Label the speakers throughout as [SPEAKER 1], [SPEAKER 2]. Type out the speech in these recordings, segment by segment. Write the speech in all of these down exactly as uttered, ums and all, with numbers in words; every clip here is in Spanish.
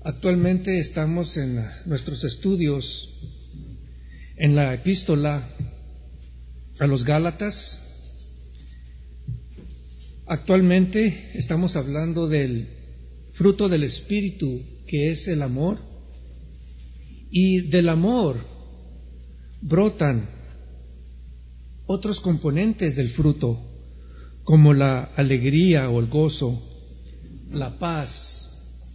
[SPEAKER 1] Actualmente estamos en nuestros estudios en la epístola a los Gálatas. Actualmente estamos hablando del fruto del Espíritu, que es el amor, y del amor brotan otros componentes del fruto, como la alegría o el gozo, la paz,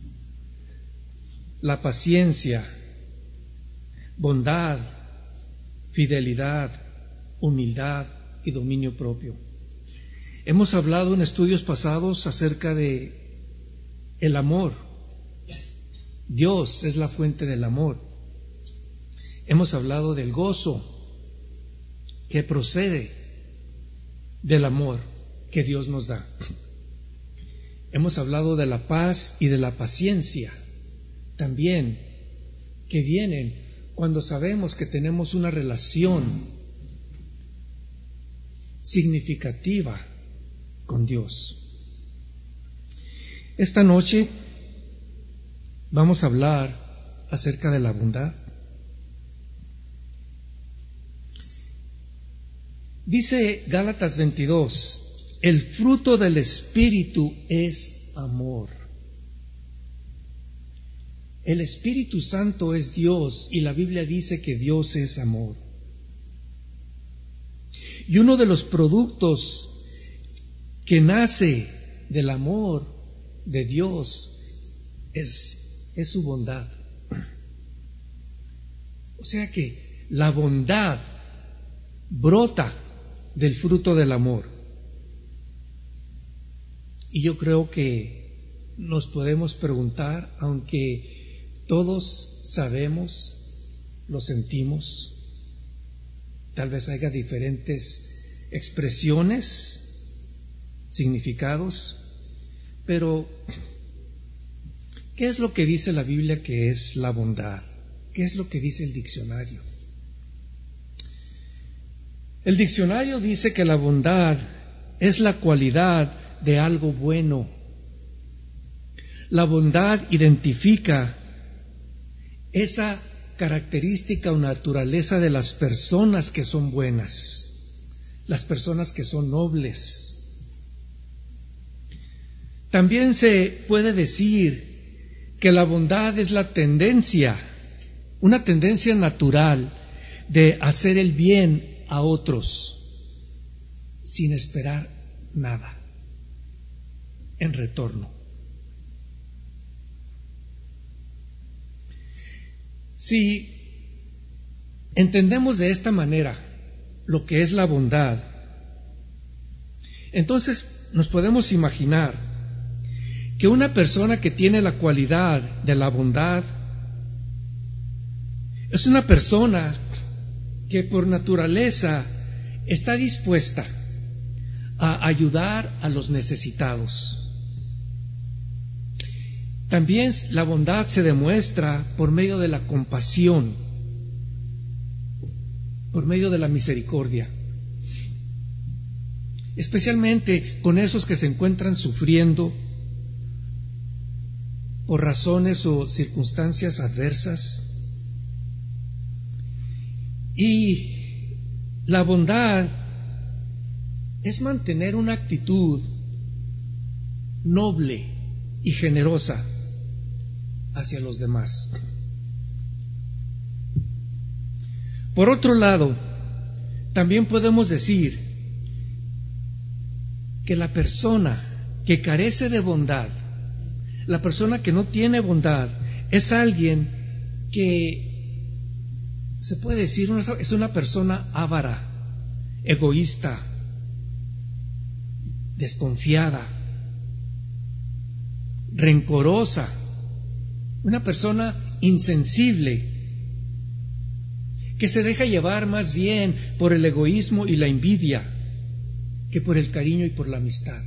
[SPEAKER 1] la paciencia, bondad, fidelidad, humildad y dominio propio. Hemos hablado en estudios pasados acerca de el amor. Dios es la fuente del amor. Hemos hablado del gozo que procede del amor que Dios nos da. Hemos hablado de la paz y de la paciencia también, que vienen cuando sabemos que tenemos una relación significativa con Dios. Esta noche vamos a hablar acerca de la bondad. Dice Gálatas veintidós, el fruto del Espíritu es amor. El Espíritu Santo es Dios y la Biblia dice que Dios es amor. Y uno de los productos que nace del amor de Dios es, es su bondad. O sea que la bondad brota del fruto del amor. Y yo creo que nos podemos preguntar, aunque todos sabemos, lo sentimos, tal vez haya diferentes expresiones, significados, pero ¿qué es lo que dice la Biblia que es la bondad? ¿Qué es lo que dice el diccionario? El diccionario dice que la bondad es la cualidad de algo bueno. La bondad identifica esa característica o naturaleza de las personas que son buenas, las personas que son nobles. También se puede decir que la bondad es la tendencia, una tendencia natural de hacer el bien a otros sin esperar nada en retorno. Si entendemos de esta manera lo que es la bondad, entonces nos podemos imaginar que una persona que tiene la cualidad de la bondad es una persona que por naturaleza está dispuesta a ayudar a los necesitados. También la bondad se demuestra por medio de la compasión, por medio de la misericordia, especialmente con esos que se encuentran sufriendo por razones o circunstancias adversas. Y la bondad es mantener una actitud noble y generosa hacia los demás. Por otro lado, también podemos decir que la persona que carece de bondad, la persona que no tiene bondad, es alguien que se puede decir es una persona avara, egoísta, desconfiada, rencorosa, una persona insensible, que se deja llevar más bien por el egoísmo y la envidia que por el cariño y por la amistad.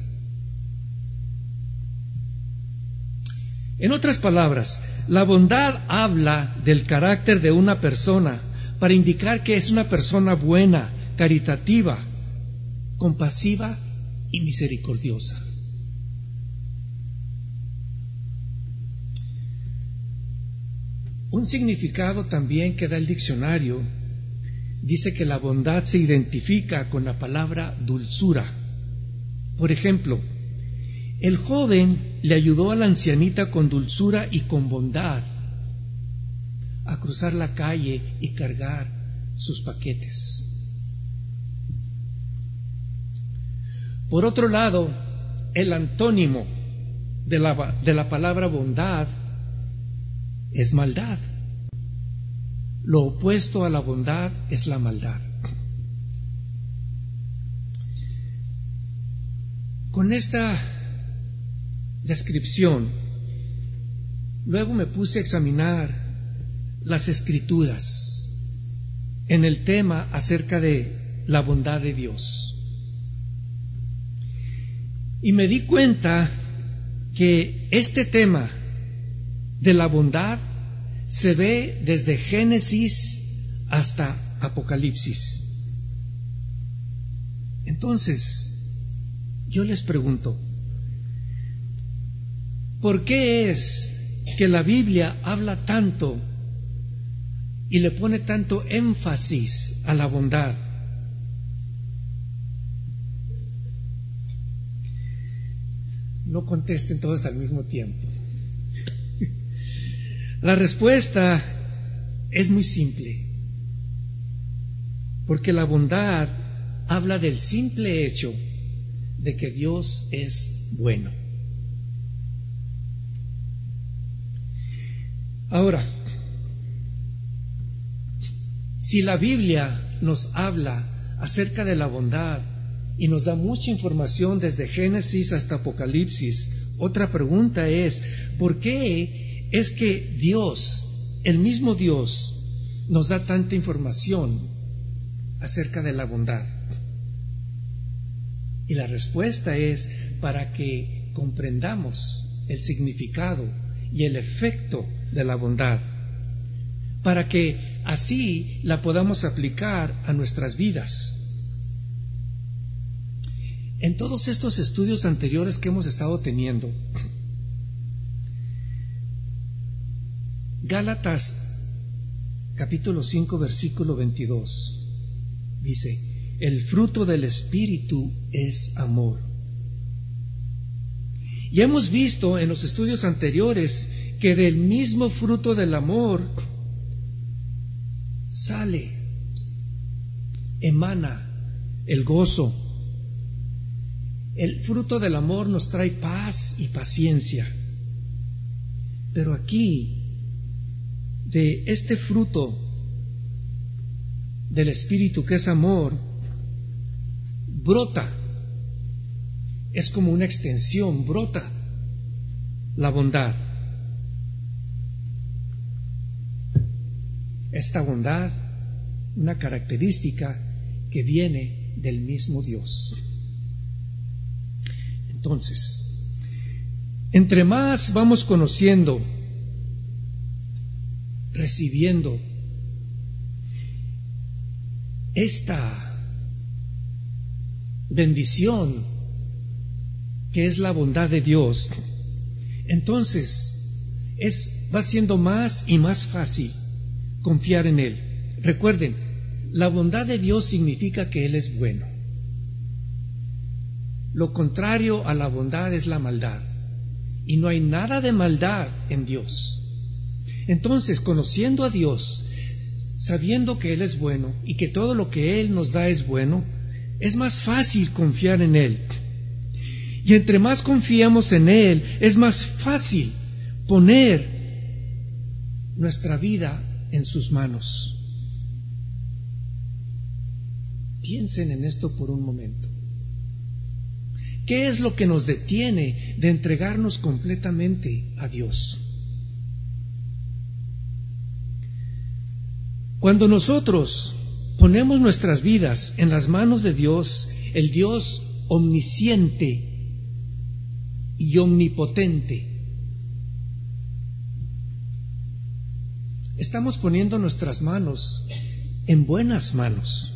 [SPEAKER 1] En otras palabras, la bondad habla del carácter de una persona para indicar que es una persona buena, caritativa, compasiva y misericordiosa. Un significado también que da el diccionario dice que la bondad se identifica con la palabra dulzura. Por ejemplo, el joven le ayudó a la ancianita con dulzura y con bondad a cruzar la calle y cargar sus paquetes. Por otro lado, el antónimo de la, de la palabra bondad es maldad. Lo opuesto a la bondad es la maldad. Con esta descripción, luego me puse a examinar las escrituras en el tema acerca de la bondad de Dios. Y me di cuenta que este tema de la bondad se ve desde Génesis hasta Apocalipsis. Entonces, yo les pregunto, ¿por qué es que la Biblia habla tanto y le pone tanto énfasis a la bondad? No contesten todos al mismo tiempo. La respuesta es muy simple, porque la bondad habla del simple hecho de que Dios es bueno. Ahora, si la Biblia nos habla acerca de la bondad y nos da mucha información desde Génesis hasta Apocalipsis, otra pregunta es, ¿por qué es que Dios, el mismo Dios, nos da tanta información acerca de la bondad? Y la respuesta es para que comprendamos el significado y el efecto de la bondad, para que así la podamos aplicar a nuestras vidas. En todos estos estudios anteriores que hemos estado teniendo, Gálatas capítulo cinco versículo veintidós dice, el fruto del Espíritu es amor. Y hemos visto en los estudios anteriores que del mismo fruto del amor sale, emana el gozo. El fruto del amor nos trae paz y paciencia. Pero aquí, de este fruto del Espíritu que es amor, brota, es como una extensión, brota la bondad. Esta bondad, una característica que viene del mismo Dios. Entonces, entre más vamos conociendo, recibiendo esta bendición que es la bondad de Dios, entonces es, va siendo más y más fácil confiar en Él. Recuerden, la bondad de Dios significa que Él es bueno. Lo contrario a la bondad es la maldad, y no hay nada de maldad en Dios. Entonces, conociendo a Dios, sabiendo que Él es bueno y que todo lo que Él nos da es bueno, es más fácil confiar en Él. Y entre más confiamos en Él, es más fácil poner nuestra vida en sus manos. Piensen en esto por un momento. ¿Qué es lo que nos detiene de entregarnos completamente a Dios? Cuando nosotros ponemos nuestras vidas en las manos de Dios, el Dios omnisciente y omnipotente, estamos poniendo nuestras manos en buenas manos.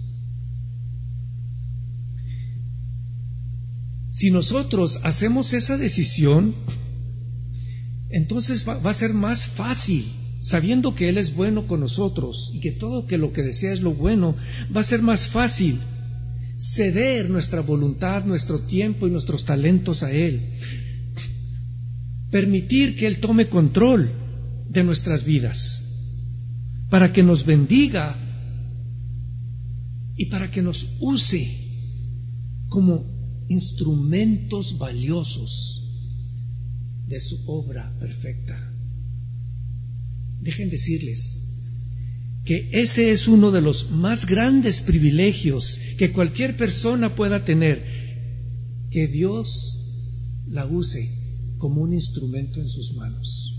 [SPEAKER 1] Si nosotros hacemos esa decisión, entonces va, va a ser más fácil sabiendo que Él es bueno con nosotros y que todo que lo que desea es lo bueno, va a ser más fácil ceder nuestra voluntad, nuestro tiempo y nuestros talentos a Él. Permitir que Él tome control de nuestras vidas, para que nos bendiga y para que nos use como instrumentos valiosos de su obra perfecta. Dejen decirles que ese es uno de los más grandes privilegios que cualquier persona pueda tener, que Dios la use como un instrumento en sus manos.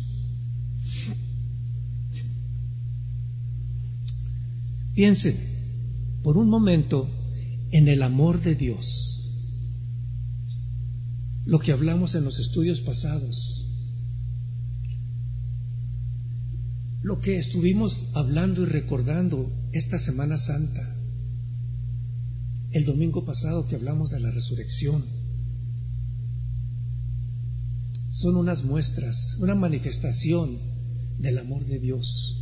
[SPEAKER 1] Piensen por un momento en el amor de Dios, lo que hablamos en los estudios pasados, lo que estuvimos hablando y recordando esta Semana Santa, el domingo pasado que hablamos de la resurrección. Son unas muestras, una manifestación del amor de Dios.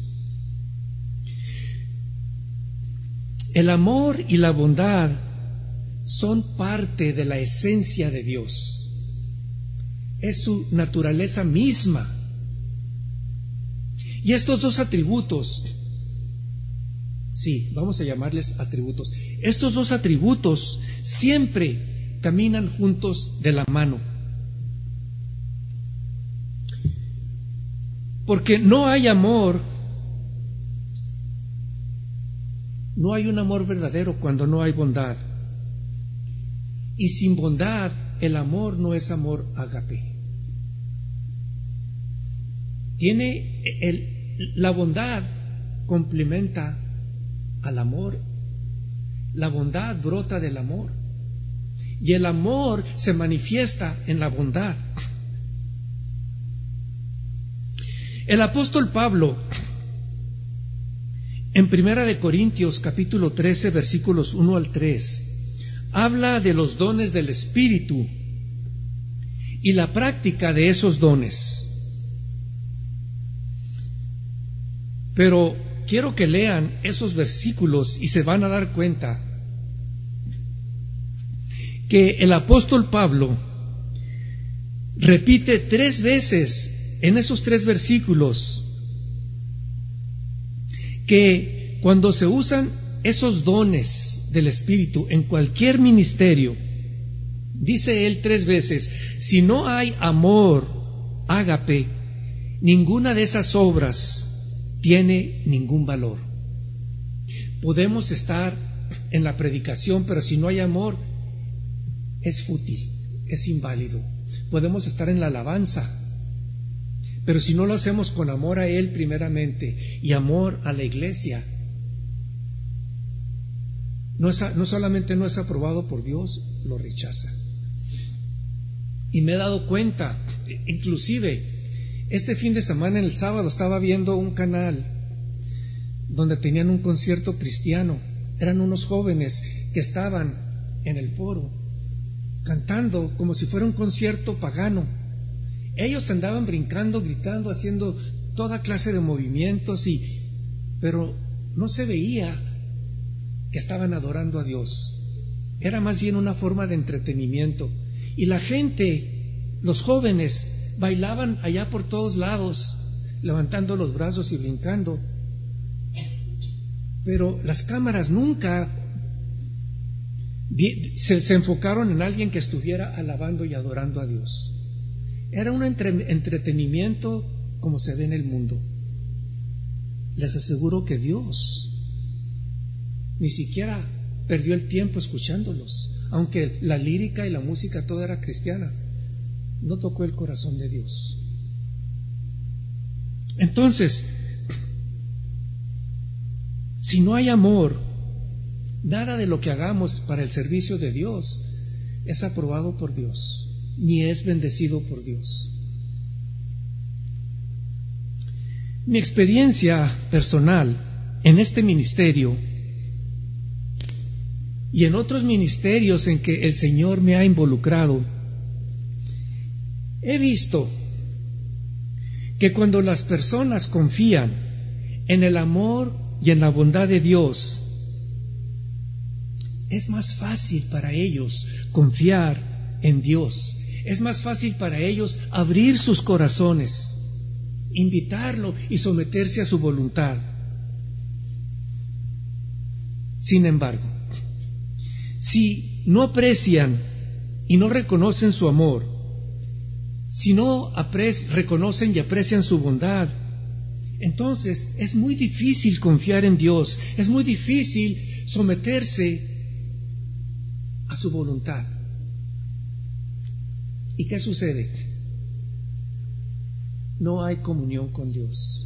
[SPEAKER 1] El amor y la bondad son parte de la esencia de Dios. Es su naturaleza misma. Y estos dos atributos, sí, vamos a llamarles atributos, estos dos atributos siempre caminan juntos de la mano. Porque no hay amor, no hay un amor verdadero cuando no hay bondad. Y sin bondad, el amor no es amor ágape. Tiene el, la bondad complementa al amor. La bondad brota del amor. Y el amor se manifiesta en la bondad. El apóstol Pablo, en Primera de Corintios capítulo trece, versículos uno al tres, habla de los dones del Espíritu y la práctica de esos dones. Pero quiero que lean esos versículos y se van a dar cuenta que el apóstol Pablo repite tres veces en esos tres versículos que cuando se usan esos dones del Espíritu en cualquier ministerio, dice él tres veces, si no hay amor ágape, ninguna de esas obras tiene ningún valor. Podemos estar en la predicación, pero si no hay amor, es fútil, es inválido. Podemos estar en la alabanza, pero si no lo hacemos con amor a Él primeramente y amor a la iglesia, no, es, no solamente no es aprobado por Dios, lo rechaza. Y me he dado cuenta, inclusive este fin de semana, en el sábado, estaba viendo un canal donde tenían un concierto cristiano. Eran unos jóvenes que estaban en el foro cantando como si fuera un concierto pagano. Ellos andaban brincando, gritando, haciendo toda clase de movimientos, y, pero no se veía que estaban adorando a Dios. Era más bien una forma de entretenimiento. Y la gente, los jóvenes, bailaban allá por todos lados, levantando los brazos y brincando. Pero las cámaras nunca se, se enfocaron en alguien que estuviera alabando y adorando a Dios. Era un entre, entretenimiento como se ve en el mundo. Les aseguro que Dios ni siquiera perdió el tiempo escuchándolos, aunque la lírica y la música toda era cristiana. No tocó el corazón de Dios. Entonces, si no hay amor, nada de lo que hagamos para el servicio de Dios es aprobado por Dios, ni es bendecido por Dios. Mi experiencia personal en este ministerio y en otros ministerios en que el Señor me ha involucrado, he visto que cuando las personas confían en el amor y en la bondad de Dios, es más fácil para ellos confiar en Dios. Es más fácil para ellos abrir sus corazones, invitarlo y someterse a su voluntad. Sin embargo, si no aprecian y no reconocen su amor, si no apre- reconocen y aprecian su bondad, entonces es muy difícil confiar en Dios, es muy difícil someterse a su voluntad. ¿Y qué sucede? No hay comunión con Dios.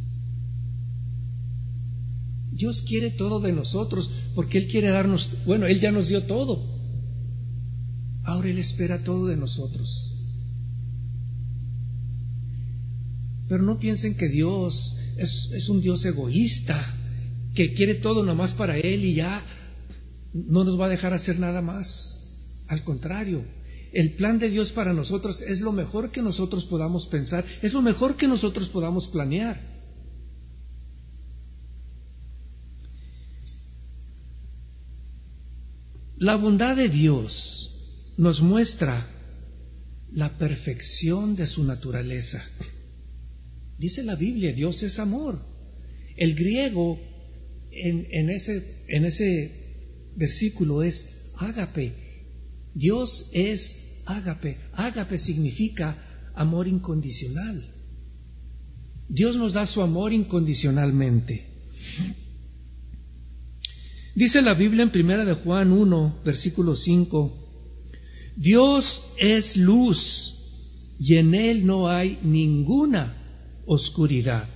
[SPEAKER 1] Dios quiere todo de nosotros porque Él quiere darnos, bueno, Él ya nos dio todo. Ahora Él espera todo de nosotros. Pero no piensen que Dios es, es un Dios egoísta, que quiere todo nomás para Él y ya no nos va a dejar hacer nada más. Al contrario, el plan de Dios para nosotros es lo mejor que nosotros podamos pensar, es lo mejor que nosotros podamos planear. La bondad de Dios nos muestra la perfección de su naturaleza. Dice la Biblia, Dios es amor. El griego en, en, ese, en ese versículo es ágape. Dios es ágape. Ágape significa amor incondicional. Dios nos da su amor incondicionalmente. Dice la Biblia en primera de Juan uno, versículo cinco, Dios es luz y en Él no hay ninguna oscuridad.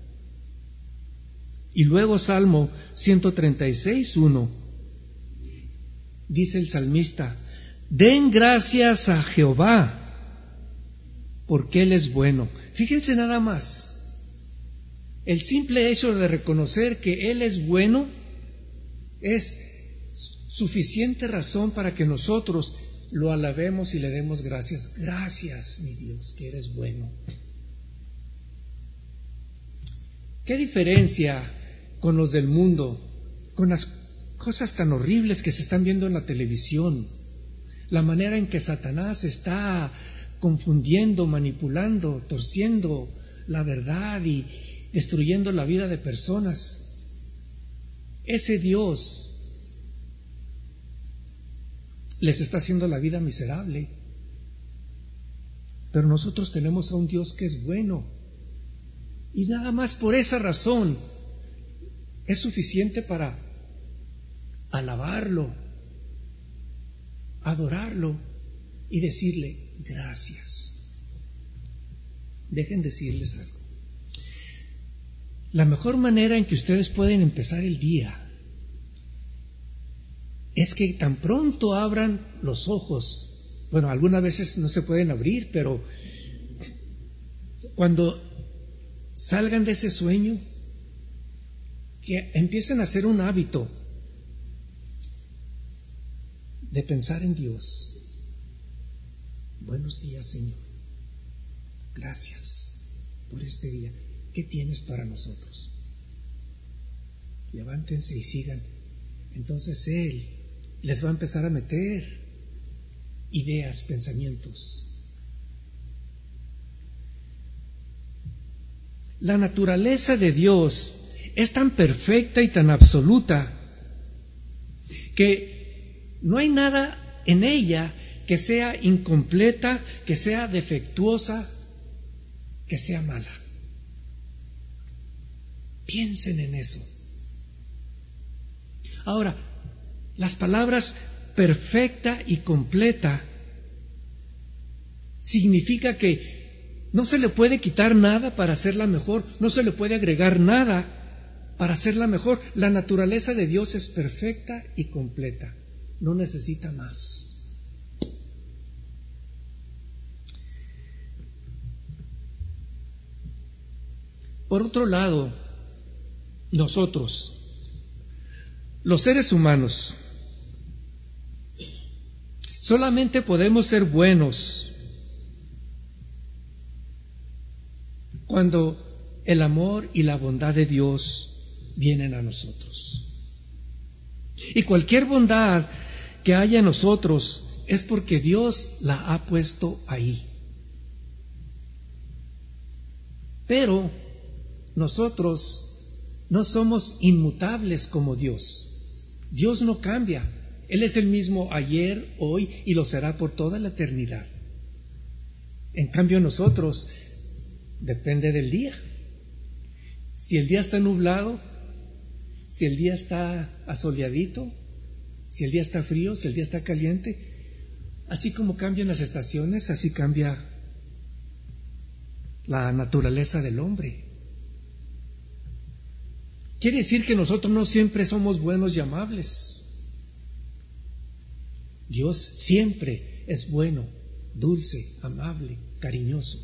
[SPEAKER 1] Y luego Salmo ciento treinta y seis, uno, dice el salmista, den gracias a Jehová, porque Él es bueno. Fíjense nada más, el simple hecho de reconocer que Él es bueno es suficiente razón para que nosotros lo alabemos y le demos gracias. Gracias, mi Dios, que eres bueno. ¿Qué diferencia con los del mundo, con las cosas tan horribles que se están viendo en la televisión? La manera en que Satanás está confundiendo, manipulando, torciendo la verdad y destruyendo la vida de personas. Ese Dios les está haciendo la vida miserable. Pero nosotros tenemos a un Dios que es bueno. Y nada más por esa razón es suficiente para alabarlo, adorarlo y decirle gracias. Dejen decirles algo. La mejor manera en que ustedes pueden empezar el día es que tan pronto abran los ojos, bueno, algunas veces no se pueden abrir, pero cuando salgan de ese sueño, que empiecen a hacer un hábito de pensar en Dios. Buenos días, Señor. Gracias por este día. ¿Qué tienes para nosotros? Levántense y sigan. Entonces Él les va a empezar a meter ideas, pensamientos. La naturaleza de Dios es tan perfecta y tan absoluta que no hay nada en ella que sea incompleta, que sea defectuosa, que sea mala. Piensen en eso. Ahora, las palabras perfecta y completa significa que no se le puede quitar nada para hacerla mejor, no se le puede agregar nada para hacerla mejor. La naturaleza de Dios es perfecta y completa, no necesita más. Por otro lado, nosotros, los seres humanos, solamente podemos ser buenos cuando el amor y la bondad de Dios vienen a nosotros. Y cualquier bondad que haya en nosotros es porque Dios la ha puesto ahí. Pero nosotros no somos inmutables como Dios. Dios no cambia. Él es el mismo ayer, hoy y lo será por toda la eternidad. En cambio nosotros depende del día. Si el día está nublado, si el día está asoleadito, si el día está frío, si el día está caliente, así como cambian las estaciones, así cambia la naturaleza del hombre. Quiere decir que nosotros no siempre somos buenos y amables. Dios siempre es bueno, dulce, amable, cariñoso.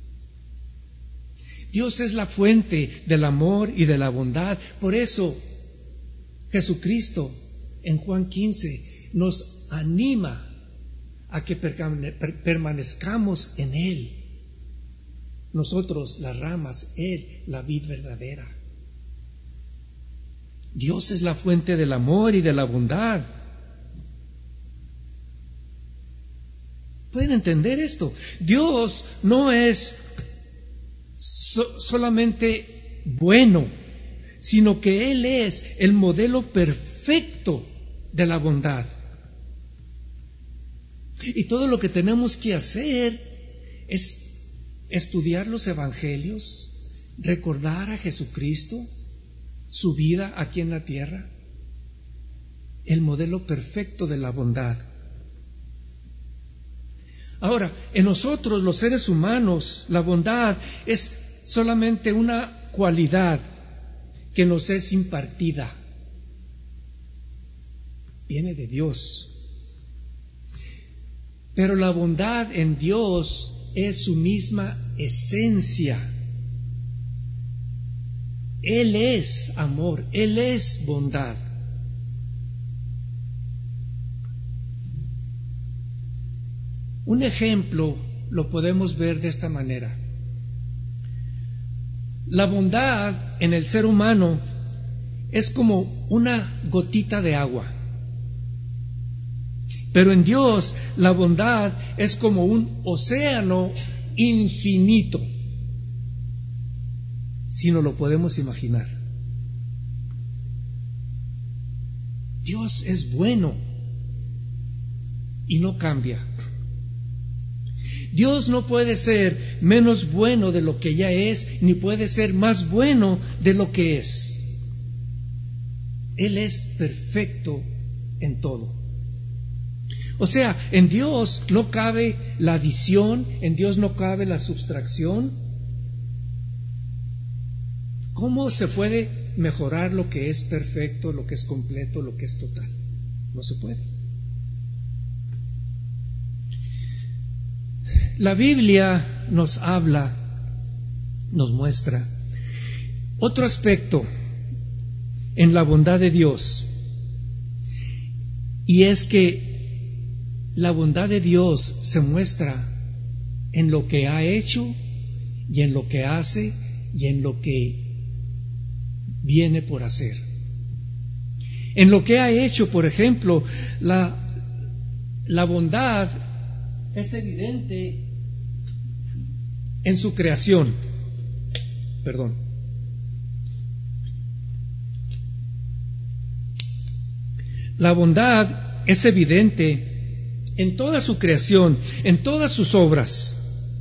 [SPEAKER 1] Dios es la fuente del amor y de la bondad. Por eso Jesucristo en Juan quince nos anima a que permanezcamos en Él. Nosotros las ramas, Él la vid verdadera. Dios es la fuente del amor y de la bondad. ¿Pueden entender esto? Dios no es so- solamente bueno, sino que Él es el modelo perfecto de la bondad. Y todo lo que tenemos que hacer es estudiar los evangelios, recordar a Jesucristo, su vida aquí en la tierra, el modelo perfecto de la bondad. Ahora, en nosotros los seres humanos, la bondad es solamente una cualidad que nos es impartida. Viene de Dios. Pero la bondad en Dios es su misma esencia. Él es amor, Él es bondad. Un ejemplo lo podemos ver de esta manera. La bondad en el ser humano es como una gotita de agua. Pero en Dios la bondad es como un océano infinito, si no lo podemos imaginar. Dios es bueno y no cambia. Dios no puede ser menos bueno de lo que ya es, ni puede ser más bueno de lo que es. Él es perfecto en todo. O sea, en Dios no cabe la adición, en Dios no cabe la subtracción. ¿Cómo se puede mejorar lo que es perfecto, lo que es completo, lo que es total? No se puede. La Biblia nos habla, nos muestra otro aspecto en la bondad de Dios, y es que la bondad de Dios se muestra en lo que ha hecho y en lo que hace y en lo que viene por hacer. En lo que ha hecho, por ejemplo, la, la bondad es evidente en su creación. Perdón. La bondad es evidente en toda su creación, en todas sus obras.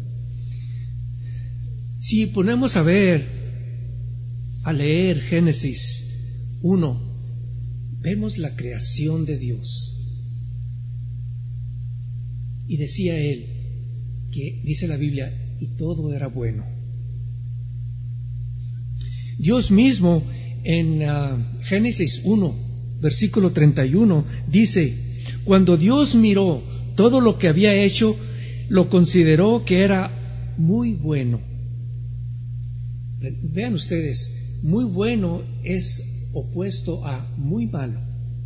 [SPEAKER 1] Si ponemos a ver, a leer Génesis uno, vemos la creación de Dios. Y decía él, que dice la Biblia, y todo era bueno. Dios mismo en uh, Génesis uno, versículo treinta y uno, dice, cuando Dios miró todo lo que había hecho, lo consideró que era muy bueno. Vean ustedes, muy bueno es opuesto a muy malo.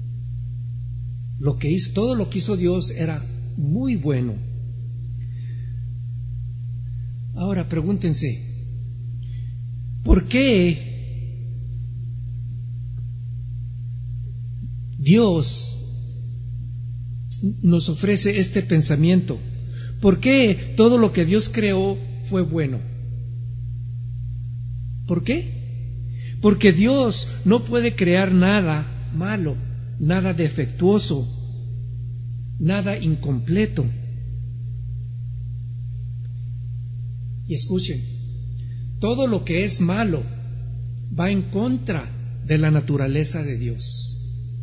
[SPEAKER 1] Lo que hizo, todo lo que hizo Dios era muy bueno. Ahora pregúntense, ¿por qué Dios nos ofrece este pensamiento? ¿Por qué todo lo que Dios creó fue bueno? ¿Por qué? Porque Dios no puede crear nada malo, nada defectuoso, nada incompleto. Y escuchen, todo lo que es malo va en contra de la naturaleza de Dios.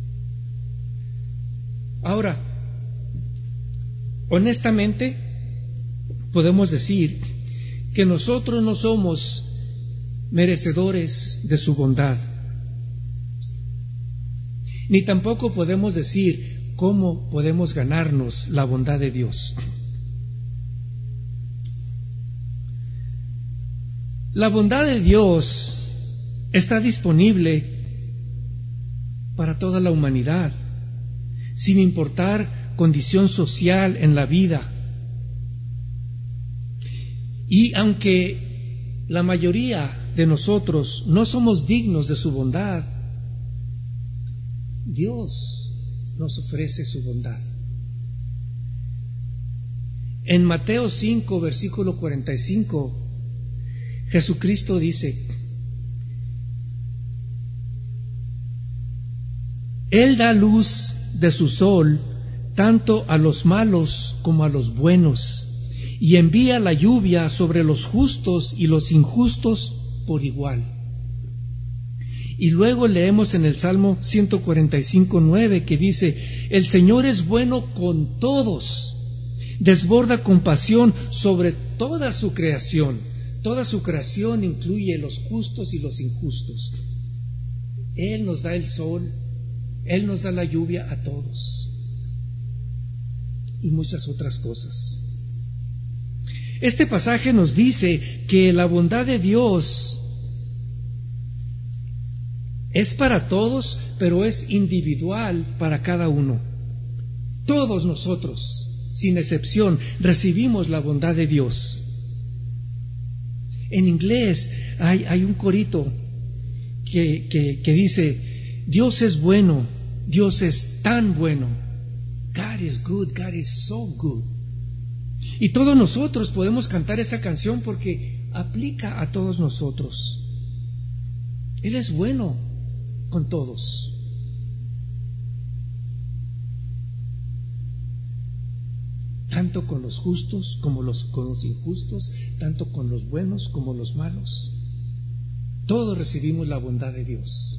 [SPEAKER 1] Ahora, honestamente, podemos decir que nosotros no somos merecedores de su bondad, ni tampoco podemos decir cómo podemos ganarnos la bondad de Dios. La bondad de Dios está disponible para toda la humanidad, sin importar condición social en la vida. Y aunque la mayoría de nosotros no somos dignos de su bondad, Dios nos ofrece su bondad. En Mateo cinco, versículo cuarenta y cinco, Jesucristo dice: Él da luz de su sol tanto a los malos como a los buenos, y envía la lluvia sobre los justos y los injustos por igual. Y luego leemos en el Salmo ciento cuarenta y cinco, nueve, que dice: El Señor es bueno con todos, desborda compasión sobre toda su creación. Toda su creación incluye los justos y los injustos. Él nos da el sol, Él nos da la lluvia a todos, y muchas otras cosas. Este pasaje nos dice que la bondad de Dios es para todos, pero es individual para cada uno. Todos nosotros, sin excepción, recibimos la bondad de Dios. En inglés hay, hay un corito que, que, que dice: Dios es bueno, Dios es tan bueno. God is good, God is so good. Y todos nosotros podemos cantar esa canción porque aplica a todos nosotros. Él es bueno con todos. Tanto con los justos como los, con los injustos, tanto con los buenos como los malos. Todos recibimos la bondad de Dios.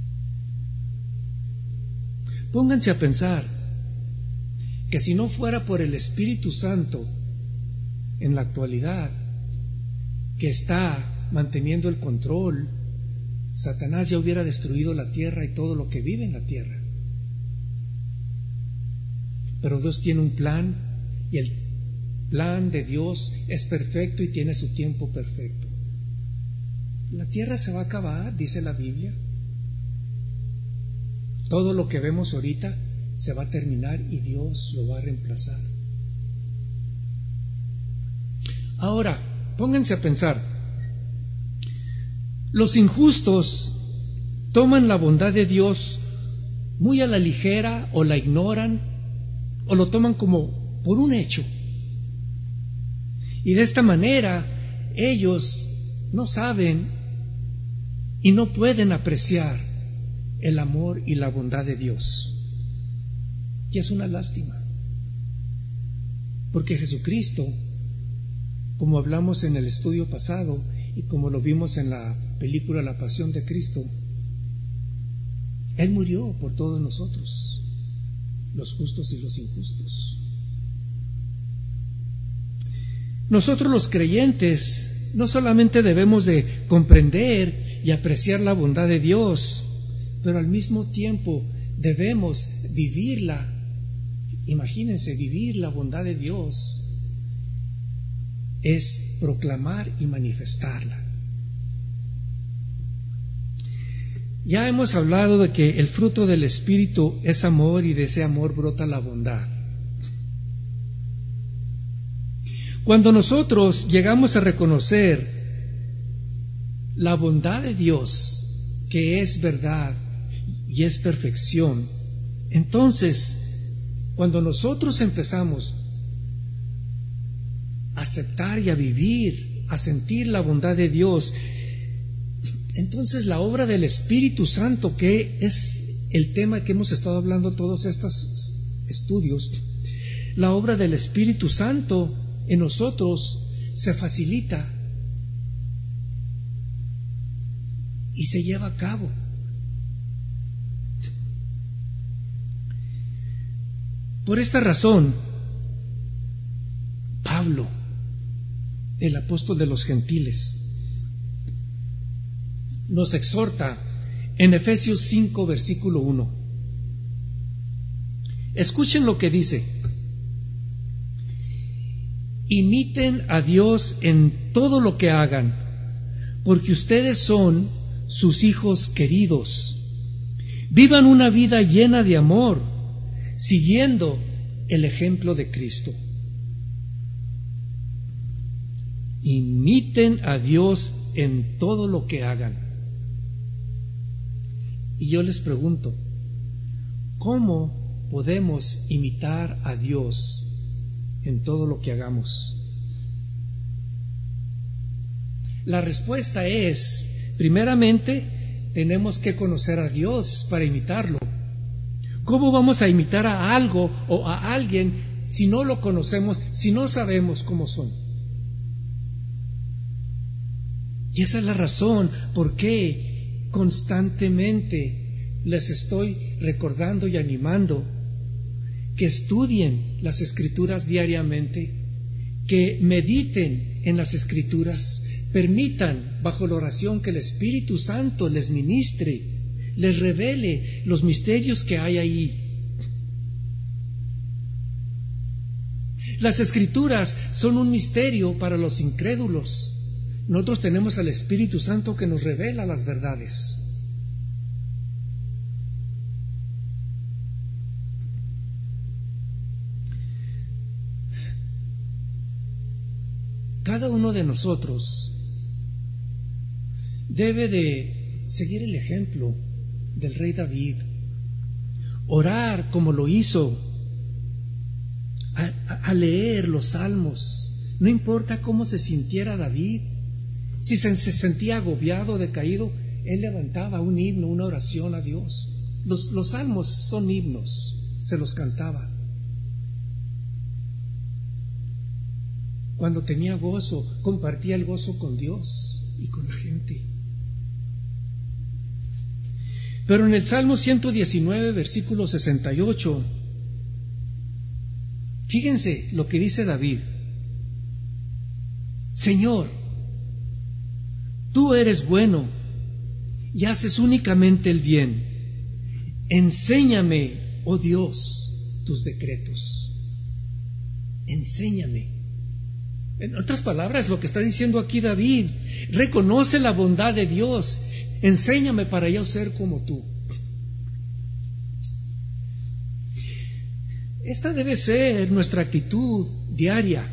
[SPEAKER 1] Pónganse a pensar que si no fuera por el Espíritu Santo en la actualidad, que está manteniendo el control, Satanás ya hubiera destruido la tierra y todo lo que vive en la tierra. Pero Dios tiene un plan, y el plan de Dios es perfecto y tiene su tiempo perfecto. La tierra se va a acabar, dice la Biblia. Todo lo que vemos ahorita se va a terminar y Dios lo va a reemplazar. Ahora, pónganse a pensar. Los injustos toman la bondad de Dios muy a la ligera, o la ignoran, o lo toman como por un hecho. Y de esta manera ellos no saben y no pueden apreciar el amor y la bondad de Dios. Y es una lástima, porque Jesucristo, como hablamos en el estudio pasado y como lo vimos en la película La Pasión de Cristo, Él murió por todos nosotros, los justos y los injustos. Nosotros los creyentes no solamente debemos de comprender y apreciar la bondad de Dios, pero al mismo tiempo debemos vivirla. Imagínense, vivir la bondad de Dios es proclamar y manifestarla. Ya hemos hablado de que el fruto del Espíritu es amor, y de ese amor brota la bondad. Cuando nosotros llegamos a reconocer la bondad de Dios, que es verdad y es perfección, entonces, cuando nosotros empezamos a aceptar y a vivir, a sentir la bondad de Dios, entonces la obra del Espíritu Santo, que es el tema que hemos estado hablando todos estos estudios, la obra del Espíritu Santo en nosotros se facilita y se lleva a cabo. Por esta razón, Pablo, el apóstol de los gentiles, nos exhorta en Efesios cinco, versículo uno. Escuchen lo que dice: imiten a Dios en todo lo que hagan, porque ustedes son sus hijos queridos. Vivan una vida llena de amor, siguiendo el ejemplo de Cristo. Imiten a Dios en todo lo que hagan. Y yo les pregunto, ¿cómo podemos imitar a Dios en todo lo que hagamos? La respuesta es, primeramente, tenemos que conocer a Dios para imitarlo. ¿Cómo vamos a imitar a algo o a alguien si no lo conocemos, si no sabemos cómo son? Y esa es la razón por qué constantemente les estoy recordando y animando que estudien las Escrituras diariamente, que mediten en las Escrituras, permitan bajo la oración que el Espíritu Santo les ministre, les revele los misterios que hay ahí. Las Escrituras son un misterio para los incrédulos. Nosotros tenemos al Espíritu Santo que nos revela las verdades. Cada uno de nosotros debe de seguir el ejemplo del rey David, orar como lo hizo, a, a, a leer los salmos, no importa cómo se sintiera David. Si se, se sentía agobiado, decaído, él levantaba un himno, una oración a Dios. Los, los salmos son himnos, se los cantaba. Cuando tenía gozo, compartía el gozo con Dios y con la gente. Pero en el Salmo ciento diecinueve, versículo sesenta y ocho, fíjense lo que dice David: Señor, tú eres bueno y haces únicamente el bien. Enséñame, oh Dios, tus decretos. Enséñame. En otras palabras, lo que está diciendo aquí David, reconoce la bondad de Dios. Enséñame para yo ser como tú. Esta debe ser nuestra actitud diaria.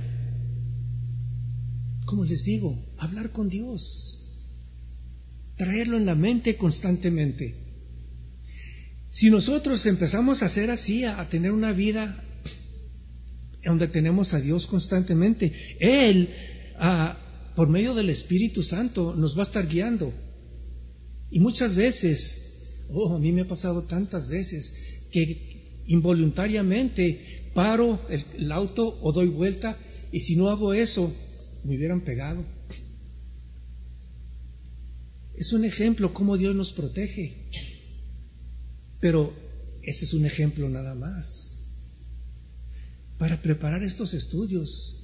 [SPEAKER 1] Como les digo, hablar con Dios, traerlo en la mente constantemente. Si nosotros empezamos a hacer así, a, a tener una vida donde tenemos a Dios constantemente, Él, a, por medio del Espíritu Santo, nos va a estar guiando. Y muchas veces, oh, a mí me ha pasado tantas veces que involuntariamente paro el, el auto o doy vuelta, y si no hago eso, me hubieran pegado. Es un ejemplo cómo Dios nos protege, pero ese es un ejemplo nada más. Para preparar estos estudios,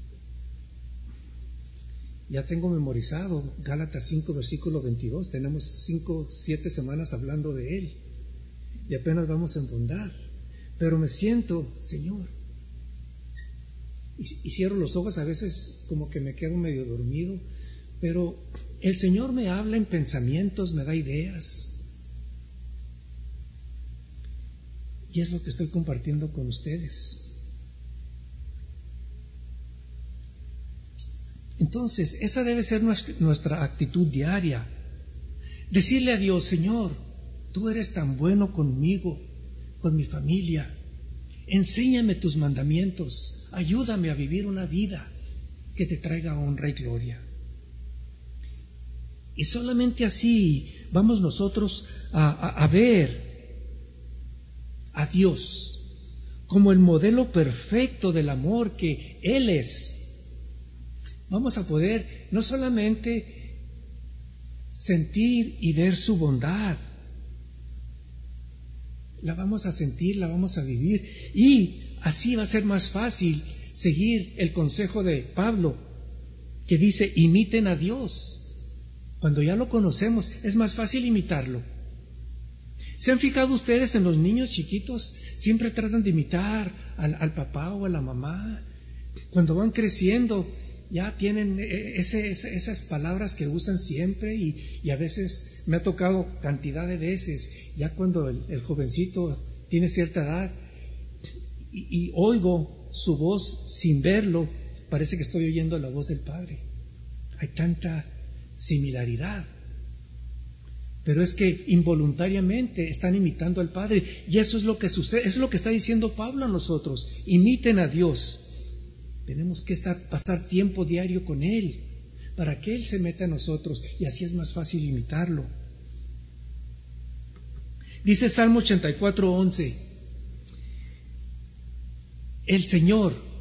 [SPEAKER 1] ya tengo memorizado Gálatas cinco, versículo veintidós. Tenemos cinco, siete semanas hablando de él y apenas vamos en bondad. Pero me siento, Señor, y, y cierro los ojos, a veces como que me quedo medio dormido, pero el Señor me habla en pensamientos, me da ideas, y es lo que estoy compartiendo con ustedes. Entonces, esa debe ser nuestra, nuestra actitud diaria. Decirle a Dios: Señor, tú eres tan bueno conmigo, con mi familia. Enséñame tus mandamientos. Ayúdame a vivir una vida que te traiga honra y gloria. Y solamente así vamos nosotros a, a, a ver a Dios como el modelo perfecto del amor que Él es. Vamos a poder no solamente sentir y ver su bondad, la vamos a sentir, la vamos a vivir, y así va a ser más fácil seguir el consejo de Pablo, que dice: imiten a Dios. Cuando ya lo conocemos, es más fácil imitarlo. ¿Se han fijado ustedes en los niños chiquitos? Siempre tratan de imitar al, al papá o a la mamá. Cuando van creciendo, ya tienen ese, ese, esas palabras que usan siempre, y, y a veces me ha tocado cantidad de veces, ya cuando el, el jovencito tiene cierta edad y, y oigo su voz sin verlo, parece que estoy oyendo la voz del Padre. Hay tanta similaridad, pero es que involuntariamente están imitando al Padre, y eso es lo que sucede, eso es lo que está diciendo Pablo a nosotros: imiten a Dios. Tenemos que estar, pasar tiempo diario con Él, para que Él se meta en nosotros, y así es más fácil imitarlo. Dice Salmo ochenta y cuatro, once: el Señor.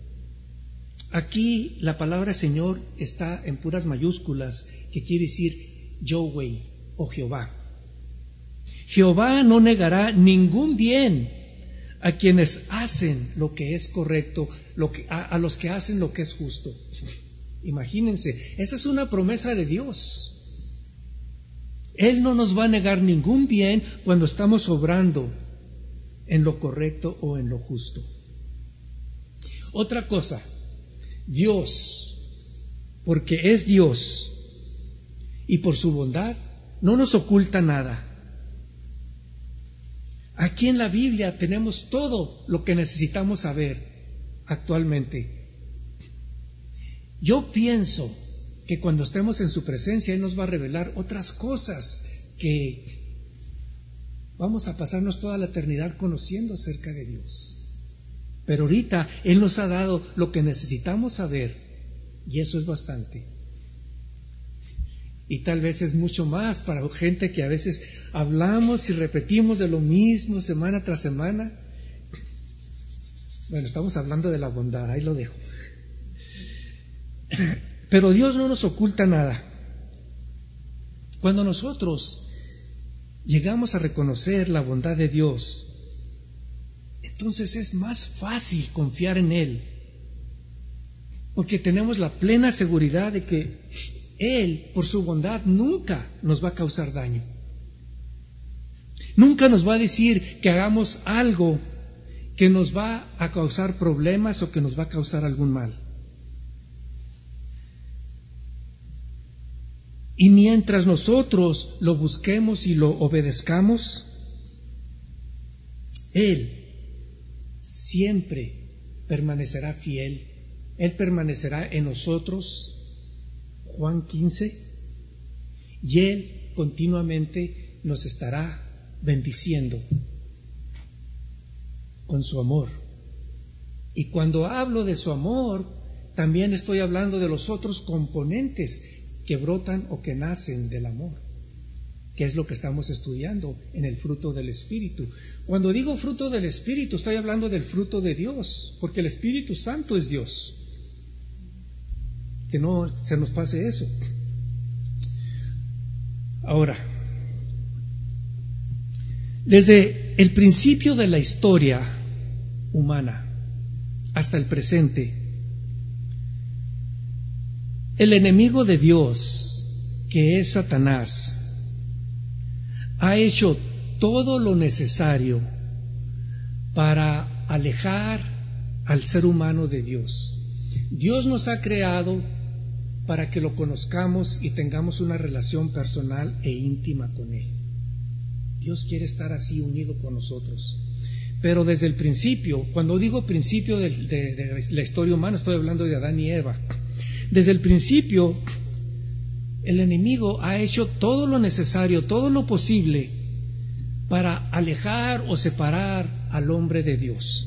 [SPEAKER 1] Aquí la palabra Señor está en puras mayúsculas, que quiere decir Yahweh o Jehová. Jehová no negará ningún bien a quienes hacen lo que es correcto, lo que, a, a los que hacen lo que es justo. Imagínense, esa es una promesa de Dios. Él no nos va a negar ningún bien cuando estamos obrando en lo correcto o en lo justo. Otra cosa, Dios, porque es Dios y por su bondad, no nos oculta nada. Aquí en la Biblia tenemos todo lo que necesitamos saber actualmente. Yo pienso que cuando estemos en su presencia, Él nos va a revelar otras cosas que vamos a pasarnos toda la eternidad conociendo acerca de Dios. Pero ahorita Él nos ha dado lo que necesitamos saber, y eso es bastante. Y tal vez es mucho más para gente que a veces hablamos y repetimos de lo mismo semana tras semana. Bueno, estamos hablando de la bondad, ahí lo dejo. Pero Dios no nos oculta nada. Cuando nosotros llegamos a reconocer la bondad de Dios, entonces es más fácil confiar en Él, porque tenemos la plena seguridad de que Él, por su bondad, nunca nos va a causar daño. Nunca nos va a decir que hagamos algo que nos va a causar problemas o que nos va a causar algún mal. Y mientras nosotros lo busquemos y lo obedezcamos, Él siempre permanecerá fiel. Él permanecerá en nosotros, Juan quince, y Él continuamente nos estará bendiciendo con su amor. Y cuando hablo de su amor, también estoy hablando de los otros componentes que brotan o que nacen del amor, que es lo que estamos estudiando en el fruto del Espíritu. Cuando digo fruto del Espíritu, estoy hablando del fruto de Dios, porque el Espíritu Santo es Dios. Que no se nos pase eso. Ahora, desde el principio de la historia humana hasta el presente, el enemigo de Dios, que es Satanás, ha hecho todo lo necesario para alejar al ser humano de Dios. Dios nos ha creado para que lo conozcamos y tengamos una relación personal e íntima con Él. Dios quiere estar así unido con nosotros. Pero desde el principio, cuando digo principio de, de, de la historia humana, estoy hablando de Adán y Eva. Desde el principio, el enemigo ha hecho todo lo necesario, todo lo posible para alejar o separar al hombre de Dios.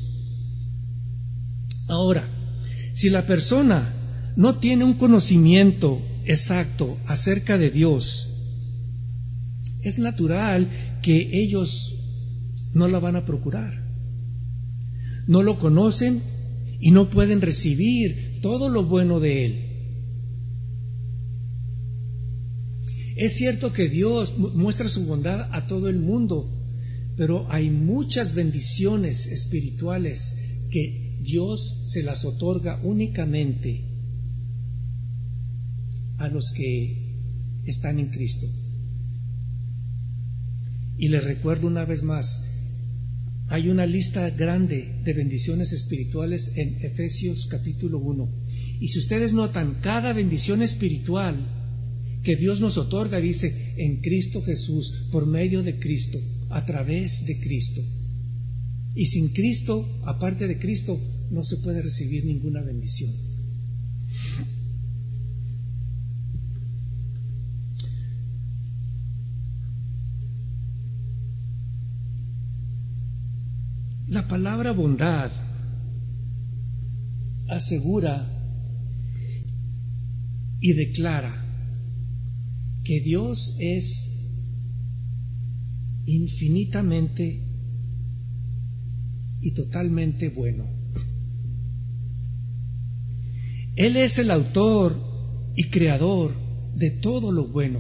[SPEAKER 1] Ahora, si la persona no tiene un conocimiento exacto acerca de Dios, es natural que ellos no la van a procurar. No lo conocen y no pueden recibir todo lo bueno de Él. Es cierto que Dios muestra su bondad a todo el mundo, pero hay muchas bendiciones espirituales que Dios se las otorga únicamente a los que están en Cristo. Y les recuerdo una vez más, hay una lista grande de bendiciones espirituales en Efesios capítulo uno. Y si ustedes notan, cada bendición espiritual que Dios nos otorga, dice, en Cristo Jesús, por medio de Cristo, a través de Cristo. Y sin Cristo, aparte de Cristo, no se puede recibir ninguna bendición. La palabra bondad asegura y declara que Dios es infinitamente y totalmente bueno. Él es el autor y creador de todo lo bueno.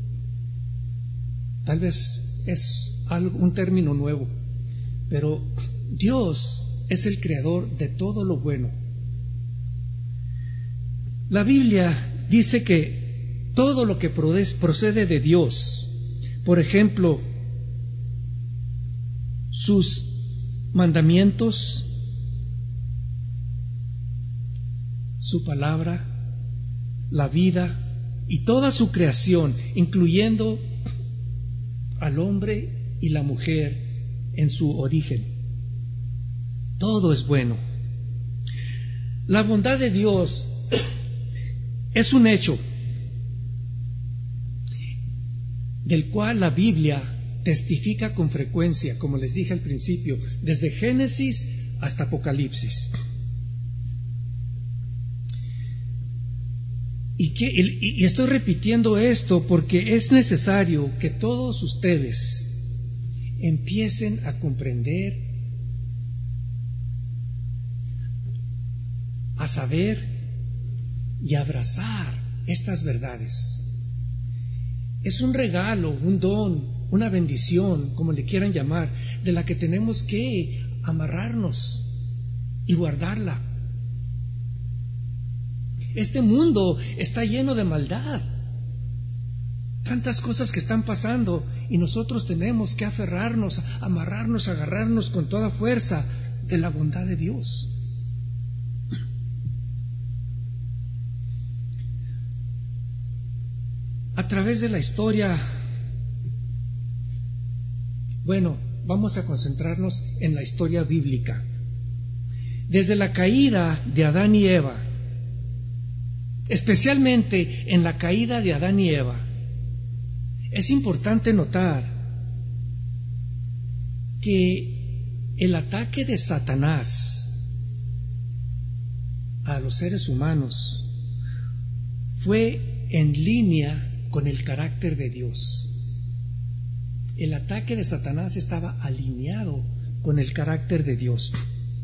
[SPEAKER 1] Tal vez es algo, un término nuevo, pero Dios es el creador de todo lo bueno. La Biblia dice que todo lo que procede de Dios, por ejemplo, sus mandamientos, su palabra, la vida y toda su creación, incluyendo al hombre y la mujer en su origen, todo es bueno. La bondad de Dios es un hecho del cual la Biblia testifica con frecuencia, como les dije al principio, desde Génesis hasta Apocalipsis. Y, que, y estoy repitiendo esto porque es necesario que todos ustedes empiecen a comprender, a saber y abrazar estas verdades. Es un regalo, un don, una bendición, como le quieran llamar, de la que tenemos que amarrarnos y guardarla. Este mundo está lleno de maldad, tantas cosas que están pasando, y nosotros tenemos que aferrarnos, amarrarnos, agarrarnos con toda fuerza de la bondad de Dios. A través de la historia, bueno, vamos a concentrarnos en la historia bíblica. Desde la caída de Adán y Eva, especialmente en la caída de Adán y Eva, es importante notar que el ataque de Satanás a los seres humanos fue en línea con el carácter de Dios. El ataque de Satanás estaba alineado con el carácter de Dios.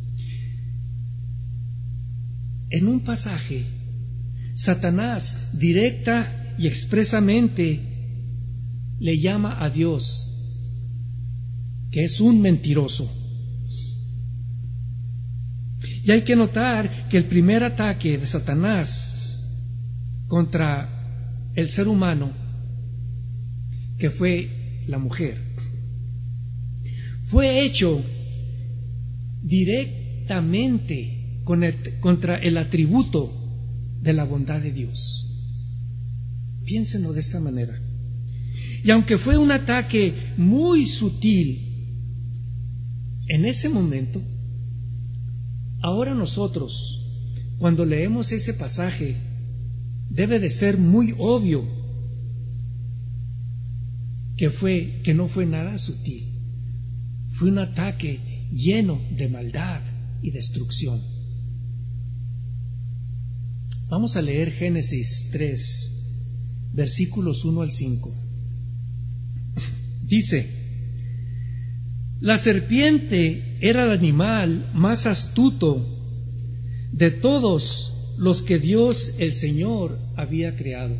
[SPEAKER 1] En un pasaje, Satanás directa y expresamente le llama a Dios que es un mentiroso. Y hay que notar que el primer ataque de Satanás contra el ser humano, que fue la mujer, fue hecho directamente con el, contra el atributo de la bondad de Dios. Piénsenlo de esta manera. Y aunque fue un ataque muy sutil en ese momento, ahora nosotros, cuando leemos ese pasaje, debe de ser muy obvio que fue, que no fue nada sutil. Fue un ataque lleno de maldad y destrucción. Vamos a leer Génesis tres, versículos uno al cinco. Dice: la serpiente era el animal más astuto de todos los que Dios el Señor había creado.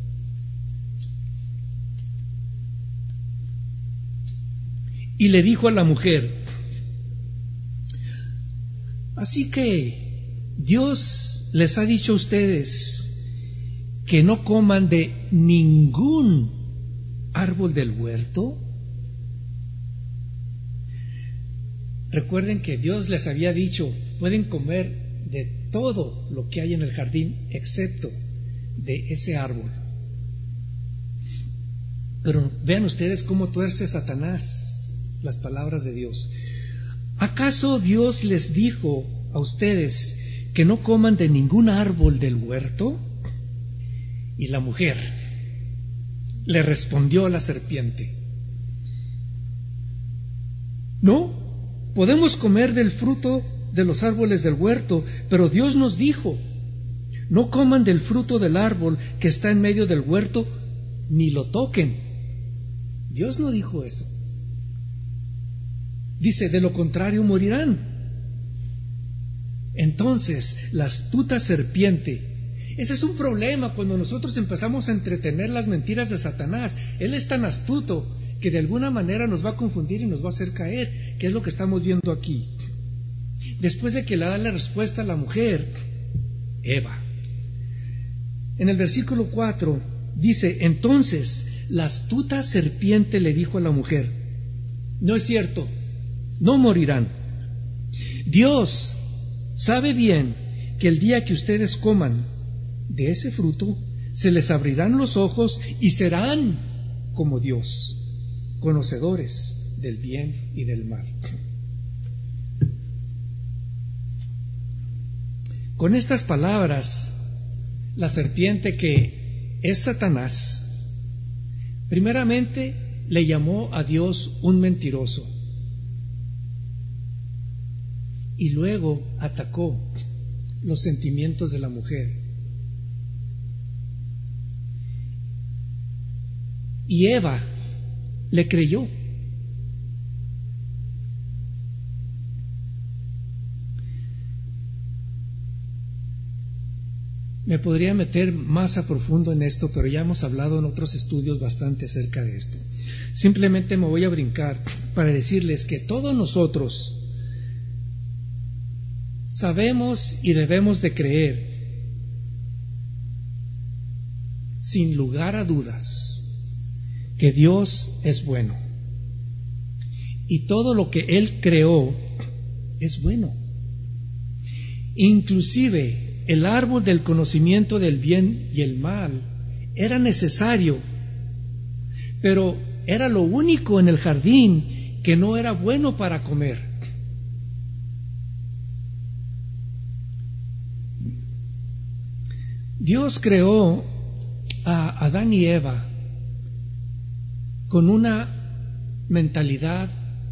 [SPEAKER 1] Y le dijo a la mujer: así que Dios les ha dicho a ustedes que no coman de ningún árbol del huerto. Recuerden que Dios les había dicho: pueden comer de todo lo que hay en el jardín excepto de ese árbol. Pero vean ustedes cómo tuerce Satanás las palabras de Dios. ¿Acaso Dios les dijo a ustedes que no coman de ningún árbol del huerto? Y la mujer le respondió a la serpiente: no, podemos comer del fruto de los árboles del huerto, pero Dios nos dijo: no coman del fruto del árbol que está en medio del huerto, ni lo toquen. Dios no dijo eso. Dice: de lo contrario morirán. Entonces la astuta serpiente, ese es un problema cuando nosotros empezamos a entretener las mentiras de Satanás. Él es tan astuto que de alguna manera nos va a confundir y nos va a hacer caer, que es lo que estamos viendo aquí. Después de que le da la respuesta a la mujer, Eva, en el versículo cuatro dice: entonces la astuta serpiente le dijo a la mujer: no es cierto, no morirán. Dios sabe bien que el día que ustedes coman de ese fruto, se les abrirán los ojos y serán como Dios, conocedores del bien y del mal. Con estas palabras, la serpiente, que es Satanás, primeramente le llamó a Dios un mentiroso y luego atacó los sentimientos de la mujer. Y Eva le creyó. Me podría meter más a profundo en esto, pero ya hemos hablado en otros estudios bastante acerca de esto. Simplemente me voy a brincar para decirles que todos nosotros sabemos y debemos de creer, sin lugar a dudas, que Dios es bueno. Y todo lo que Él creó es bueno. Inclusive el árbol del conocimiento del bien y el mal era necesario, pero era lo único en el jardín que no era bueno para comer. Dios creó a Adán y Eva con una mentalidad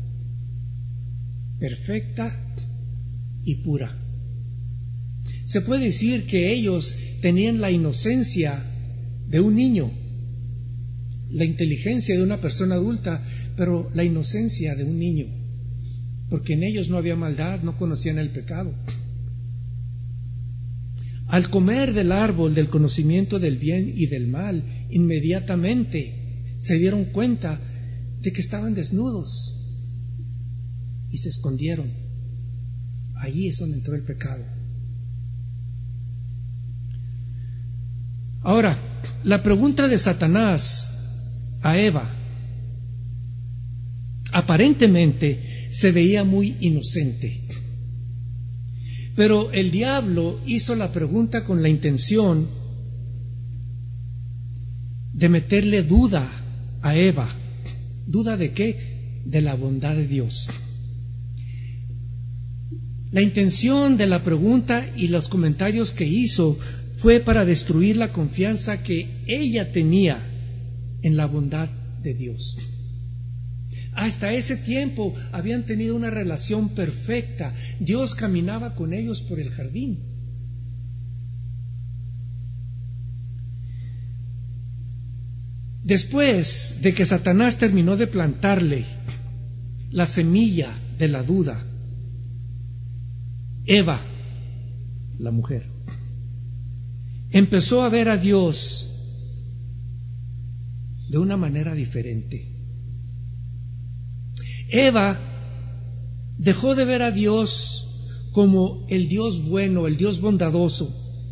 [SPEAKER 1] perfecta y pura. Se puede decir que ellos tenían la inocencia de un niño, la inteligencia de una persona adulta, pero la inocencia de un niño, porque en ellos no había maldad, no conocían el pecado. Al comer del árbol del conocimiento del bien y del mal, inmediatamente se dieron cuenta de que estaban desnudos y se escondieron. Allí es donde entró el pecado. Ahora, la pregunta de Satanás a Eva aparentemente se veía muy inocente, pero el diablo hizo la pregunta con la intención de meterle duda a Eva. ¿Duda de qué? De la bondad de Dios. La intención de la pregunta y los comentarios que hizo fue para destruir la confianza que ella tenía en la bondad de Dios. Hasta ese tiempo habían tenido una relación perfecta. Dios caminaba con ellos por el jardín. Después de que Satanás terminó de plantarle la semilla de la duda, Eva, la mujer, empezó a ver a Dios de una manera diferente. Eva dejó de ver a Dios como el Dios bueno, el Dios bondadoso,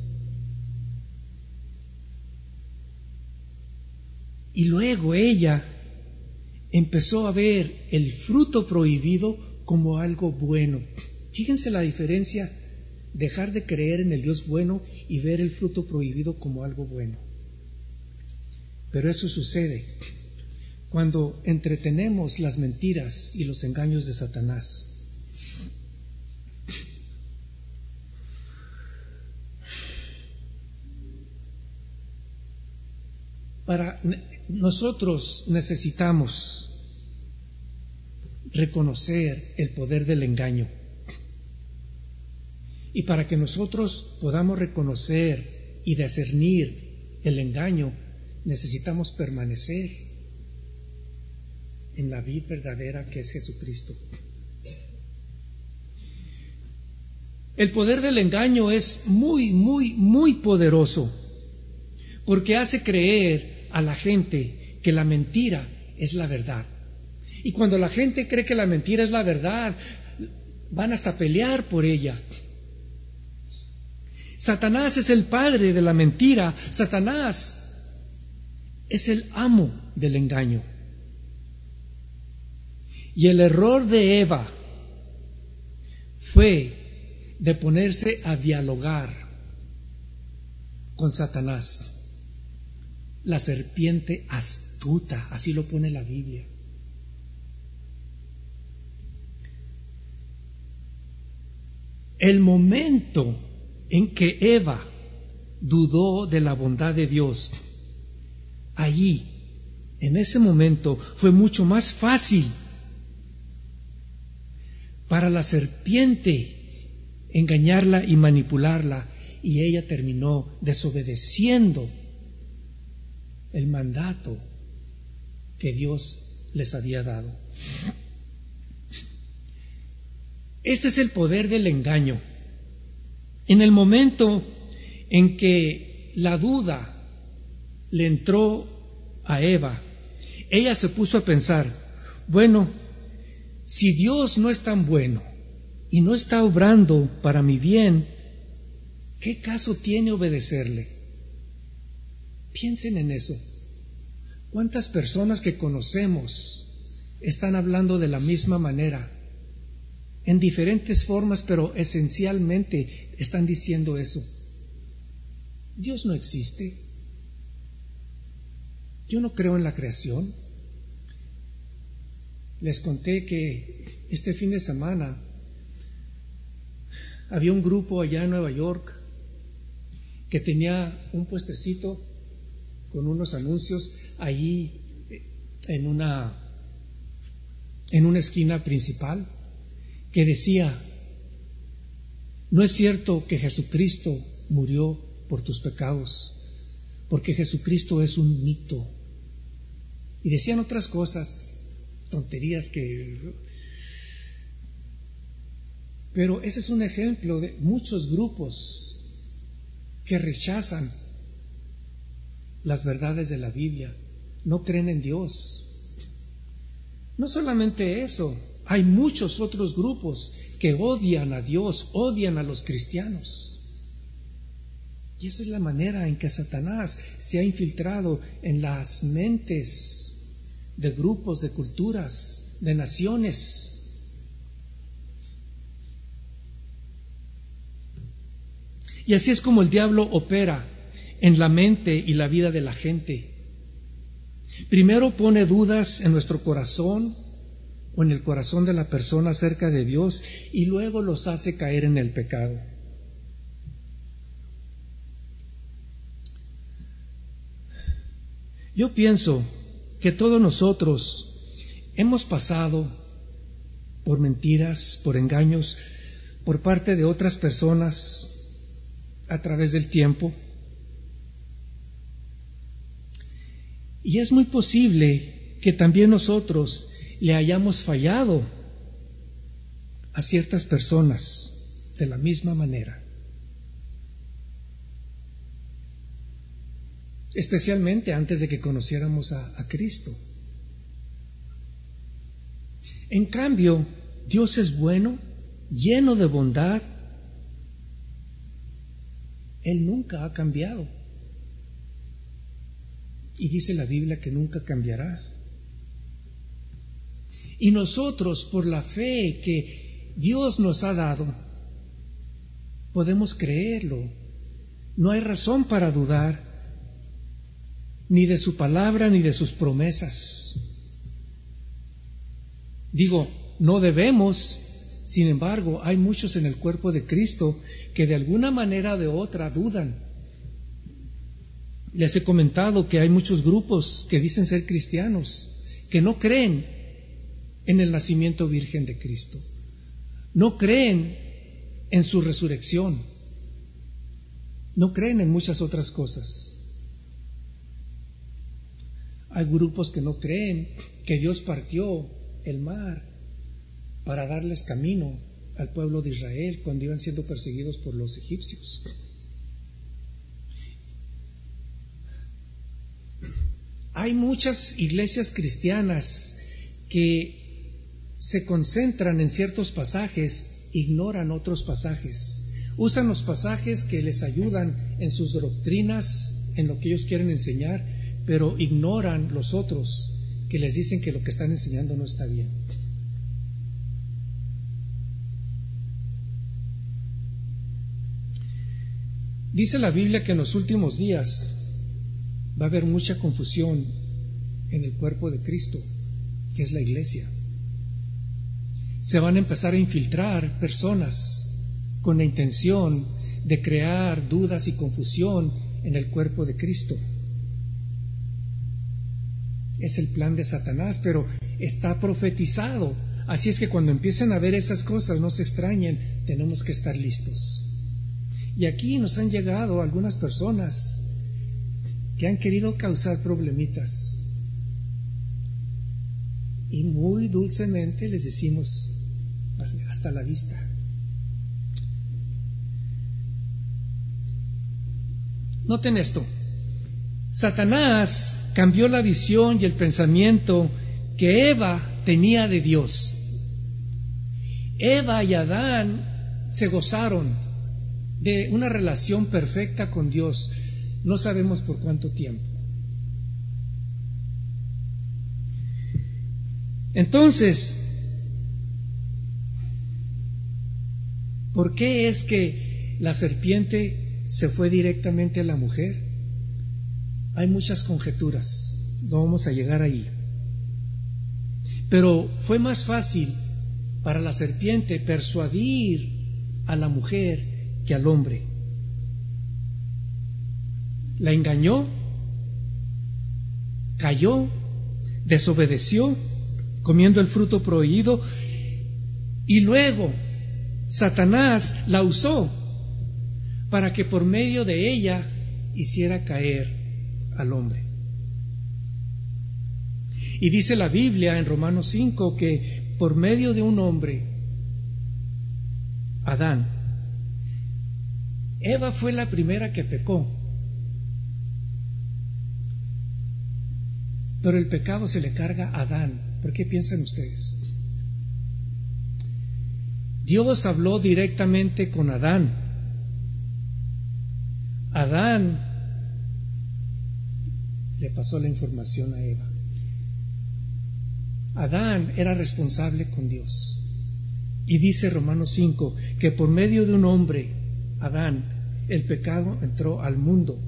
[SPEAKER 1] y luego ella empezó a ver el fruto prohibido como algo bueno. Fíjense la diferencia, dejar de creer en el Dios bueno y ver el fruto prohibido como algo bueno. Pero eso sucede cuando entretenemos las mentiras y los engaños de Satanás. Para nosotros necesitamos reconocer el poder del engaño. Y para que nosotros podamos reconocer y discernir el engaño, necesitamos permanecer en la vid verdadera que es Jesucristo. El poder del engaño es muy, muy, muy poderoso, porque hace creer a la gente que la mentira es la verdad. Y cuando la gente cree que la mentira es la verdad, van hasta pelear por ella. Satanás es el padre de la mentira. Satanás es el amo del engaño. Y el error de Eva fue de ponerse a dialogar con Satanás, la serpiente astuta, así lo pone la Biblia. El momento en que Eva dudó de la bondad de Dios, allí, en ese momento, fue mucho más fácil para la serpiente engañarla y manipularla, y ella terminó desobedeciendo el mandato que Dios les había dado. Este es el poder del engaño. En el momento en que la duda le entró a Eva, ella se puso a pensar, bueno, si Dios no es tan bueno y no está obrando para mi bien, ¿qué caso tiene obedecerle? Piensen en eso. ¿Cuántas personas que conocemos están hablando de la misma manera? En diferentes formas, pero esencialmente están diciendo eso. Dios no existe. Yo no creo en la creación. Les conté que este fin de semana había un grupo allá en Nueva York que tenía un puestecito con unos anuncios allí en una en una esquina principal, que decía, no es cierto que Jesucristo murió por tus pecados, porque Jesucristo es un mito. Y decían otras cosas, tonterías que... Pero ese es un ejemplo de muchos grupos que rechazan las verdades de la Biblia, no creen en Dios. No solamente eso, hay muchos otros grupos que odian a Dios, odian a los cristianos. Y esa es la manera en que Satanás se ha infiltrado en las mentes de grupos, de culturas, de naciones. Y así es como el diablo opera en la mente y la vida de la gente. Primero pone dudas en nuestro corazón o en el corazón de la persona acerca de Dios, y luego los hace caer en el pecado. Yo pienso que todos nosotros hemos pasado por mentiras, por engaños, por parte de otras personas a través del tiempo. Y es muy posible que también nosotros le hayamos fallado a ciertas personas de la misma manera. Especialmente antes de que conociéramos a, a Cristo. En cambio, Dios es bueno, lleno de bondad. Él nunca ha cambiado. Y dice la Biblia que nunca cambiará. Y nosotros, por la fe que Dios nos ha dado, podemos creerlo. No hay razón para dudar, ni de su palabra, ni de sus promesas. Digo, no debemos, sin embargo, hay muchos en el cuerpo de Cristo que de alguna manera o de otra dudan. Les he comentado que hay muchos grupos que dicen ser cristianos, que no creen en el nacimiento virgen de Cristo, no creen en su resurrección, no creen en muchas otras cosas. Hay grupos que no creen que Dios partió el mar para darles camino al pueblo de Israel cuando iban siendo perseguidos por los egipcios. Hay muchas iglesias cristianas que se concentran en ciertos pasajes, ignoran otros pasajes, usan los pasajes que les ayudan en sus doctrinas, en lo que ellos quieren enseñar, pero ignoran los otros que les dicen que lo que están enseñando no está bien. Dice la Biblia que en los últimos días va a haber mucha confusión en el cuerpo de Cristo, que es la iglesia. Se van a empezar a infiltrar personas con la intención de crear dudas y confusión en el cuerpo de Cristo. Es el plan de Satanás, pero está profetizado. Así es que cuando empiecen a ver esas cosas, no se extrañen, tenemos que estar listos. Y aquí nos han llegado algunas personas que han querido causar problemitas. Y muy dulcemente les decimos, hasta la vista. Noten esto. Satanás cambió la visión y el pensamiento que Eva tenía de Dios. Eva y Adán se gozaron de una relación perfecta con Dios. No sabemos por cuánto tiempo. Entonces, ¿por qué es que la serpiente se fue directamente a la mujer? Hay muchas conjeturas, no vamos a llegar ahí. Pero fue más fácil para la serpiente persuadir a la mujer que al hombre. La engañó, cayó, desobedeció, comiendo el fruto prohibido, y luego Satanás la usó para que por medio de ella hiciera caer al hombre. Y dice la Biblia en Romanos cinco que por medio de un hombre, Adán, Eva fue la primera que pecó, pero el pecado se le carga a Adán. ¿Por qué piensan ustedes? Dios habló directamente con Adán. Adán le pasó la información a Eva. Adán era responsable con Dios. Y dice Romanos cinco que por medio de un hombre, Adán, el pecado entró al mundo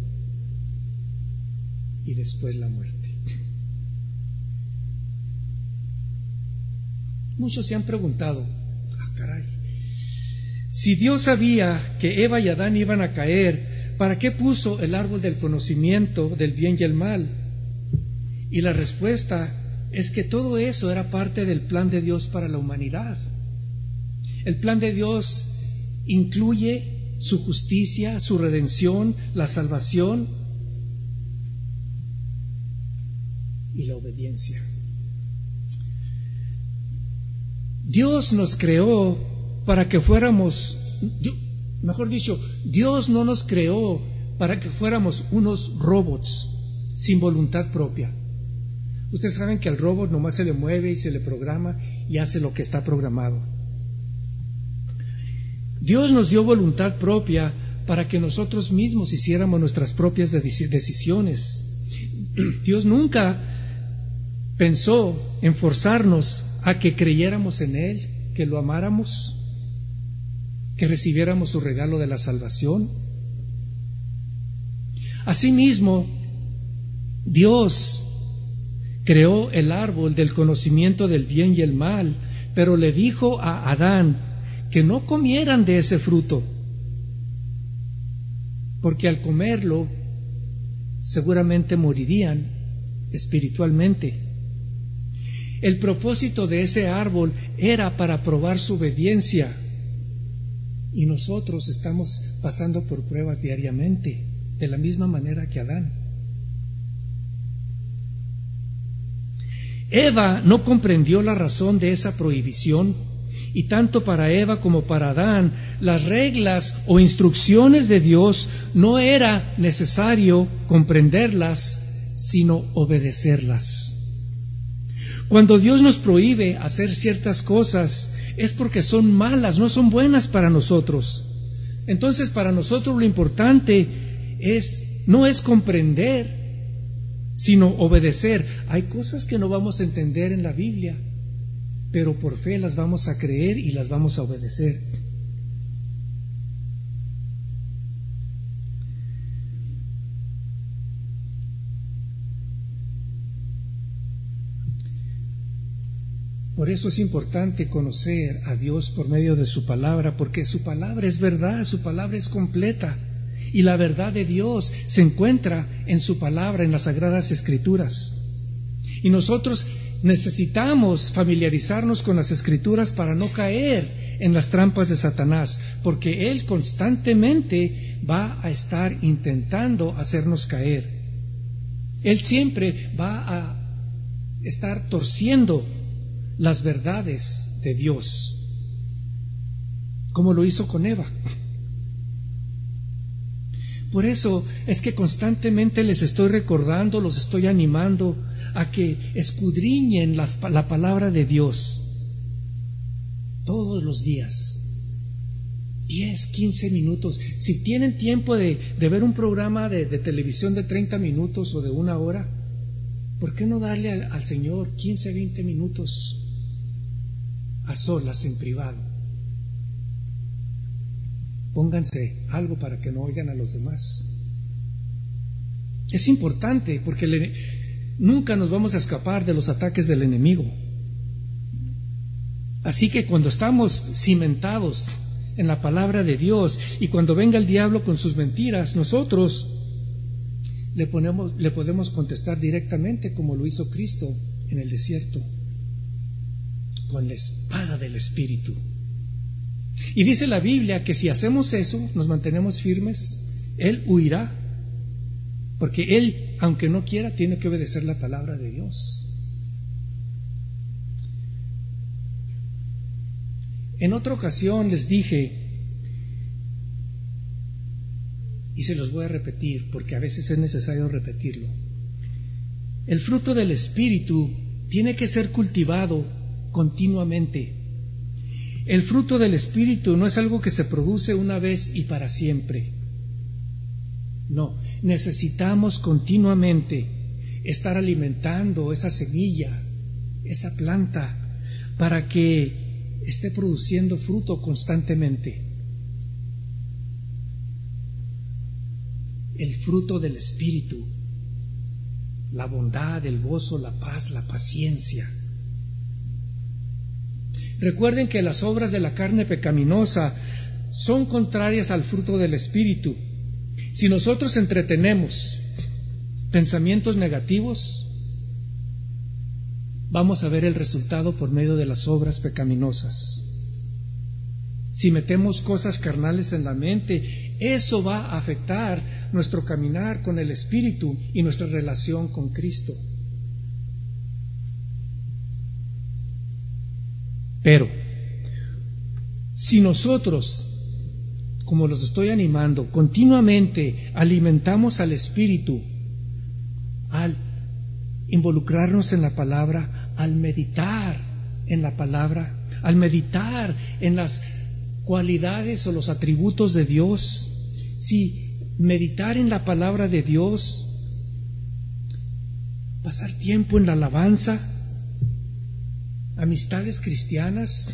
[SPEAKER 1] y después la muerte. Muchos se han preguntado, ah, caray, si Dios sabía que Eva y Adán iban a caer, ¿para qué puso el árbol del conocimiento del bien y el mal? Y la respuesta es que todo eso era parte del plan de Dios para la humanidad. El plan de Dios incluye su justicia, su redención, la salvación y la obediencia. Dios nos creó para que fuéramos, mejor dicho, Dios no nos creó para que fuéramos unos robots sin voluntad propia. Ustedes saben que al robot nomás se le mueve y se le programa y hace lo que está programado. Dios nos dio voluntad propia para que nosotros mismos hiciéramos nuestras propias decisiones. Dios nunca pensó en forzarnos a que creyéramos en Él, que lo amáramos, que recibiéramos su regalo de la salvación. Asimismo, Dios creó el árbol del conocimiento del bien y el mal, pero le dijo a Adán que no comieran de ese fruto, porque al comerlo seguramente morirían espiritualmente. El propósito de ese árbol era para probar su obediencia, y nosotros estamos pasando por pruebas diariamente, de la misma manera que Adán. Eva no comprendió la razón de esa prohibición, y tanto para Eva como para Adán, las reglas o instrucciones de Dios no era necesario comprenderlas, sino obedecerlas. Cuando Dios nos prohíbe hacer ciertas cosas, es porque son malas, no son buenas para nosotros. Entonces, para nosotros lo importante es, no es comprender, sino obedecer. Hay cosas que no vamos a entender en la Biblia, pero por fe las vamos a creer y las vamos a obedecer. Por eso es importante conocer a Dios por medio de su palabra, porque su palabra es verdad, su palabra es completa, y la verdad de Dios se encuentra en su palabra, en las Sagradas Escrituras. Y nosotros necesitamos familiarizarnos con las Escrituras para no caer en las trampas de Satanás, porque él constantemente va a estar intentando hacernos caer. Él siempre va a estar torciendo las verdades de Dios, como lo hizo con Eva. Por eso es que constantemente les estoy recordando, los estoy animando a que escudriñen las, la palabra de Dios todos los días, diez, quince minutos. Si tienen tiempo de, de ver un programa de, de televisión de treinta minutos o de una hora, ¿por qué no darle al, al Señor quince, veinte minutos a solas, en privado? Pónganse algo para que no oigan a los demás. Es importante porque le, nunca nos vamos a escapar de los ataques del enemigo. Así que cuando estamos cimentados en la palabra de Dios y cuando venga el diablo con sus mentiras, nosotros le, ponemos, le podemos contestar directamente, como lo hizo Cristo en el desierto, con la espada del Espíritu. Y dice la Biblia que si hacemos eso, nos mantenemos firmes, Él huirá, porque Él, aunque no quiera, tiene que obedecer la palabra de Dios. En otra ocasión les dije, y se los voy a repetir, porque a veces es necesario repetirlo, el fruto del Espíritu tiene que ser cultivado continuamente. El fruto del Espíritu no es algo que se produce una vez y para siempre. No, necesitamos continuamente estar alimentando esa semilla, esa planta, para que esté produciendo fruto constantemente. El fruto del Espíritu, la bondad, el gozo, la paz, la paciencia. Recuerden que las obras de la carne pecaminosa son contrarias al fruto del Espíritu. Si nosotros entretenemos pensamientos negativos, vamos a ver el resultado por medio de las obras pecaminosas. Si metemos cosas carnales en la mente, eso va a afectar nuestro caminar con el Espíritu y nuestra relación con Cristo. Pero, si nosotros, como los estoy animando, continuamente alimentamos al Espíritu, al involucrarnos en la palabra, al meditar en la palabra, al meditar en las cualidades o los atributos de Dios, si meditar en la palabra de Dios, pasar tiempo en la alabanza, amistades cristianas,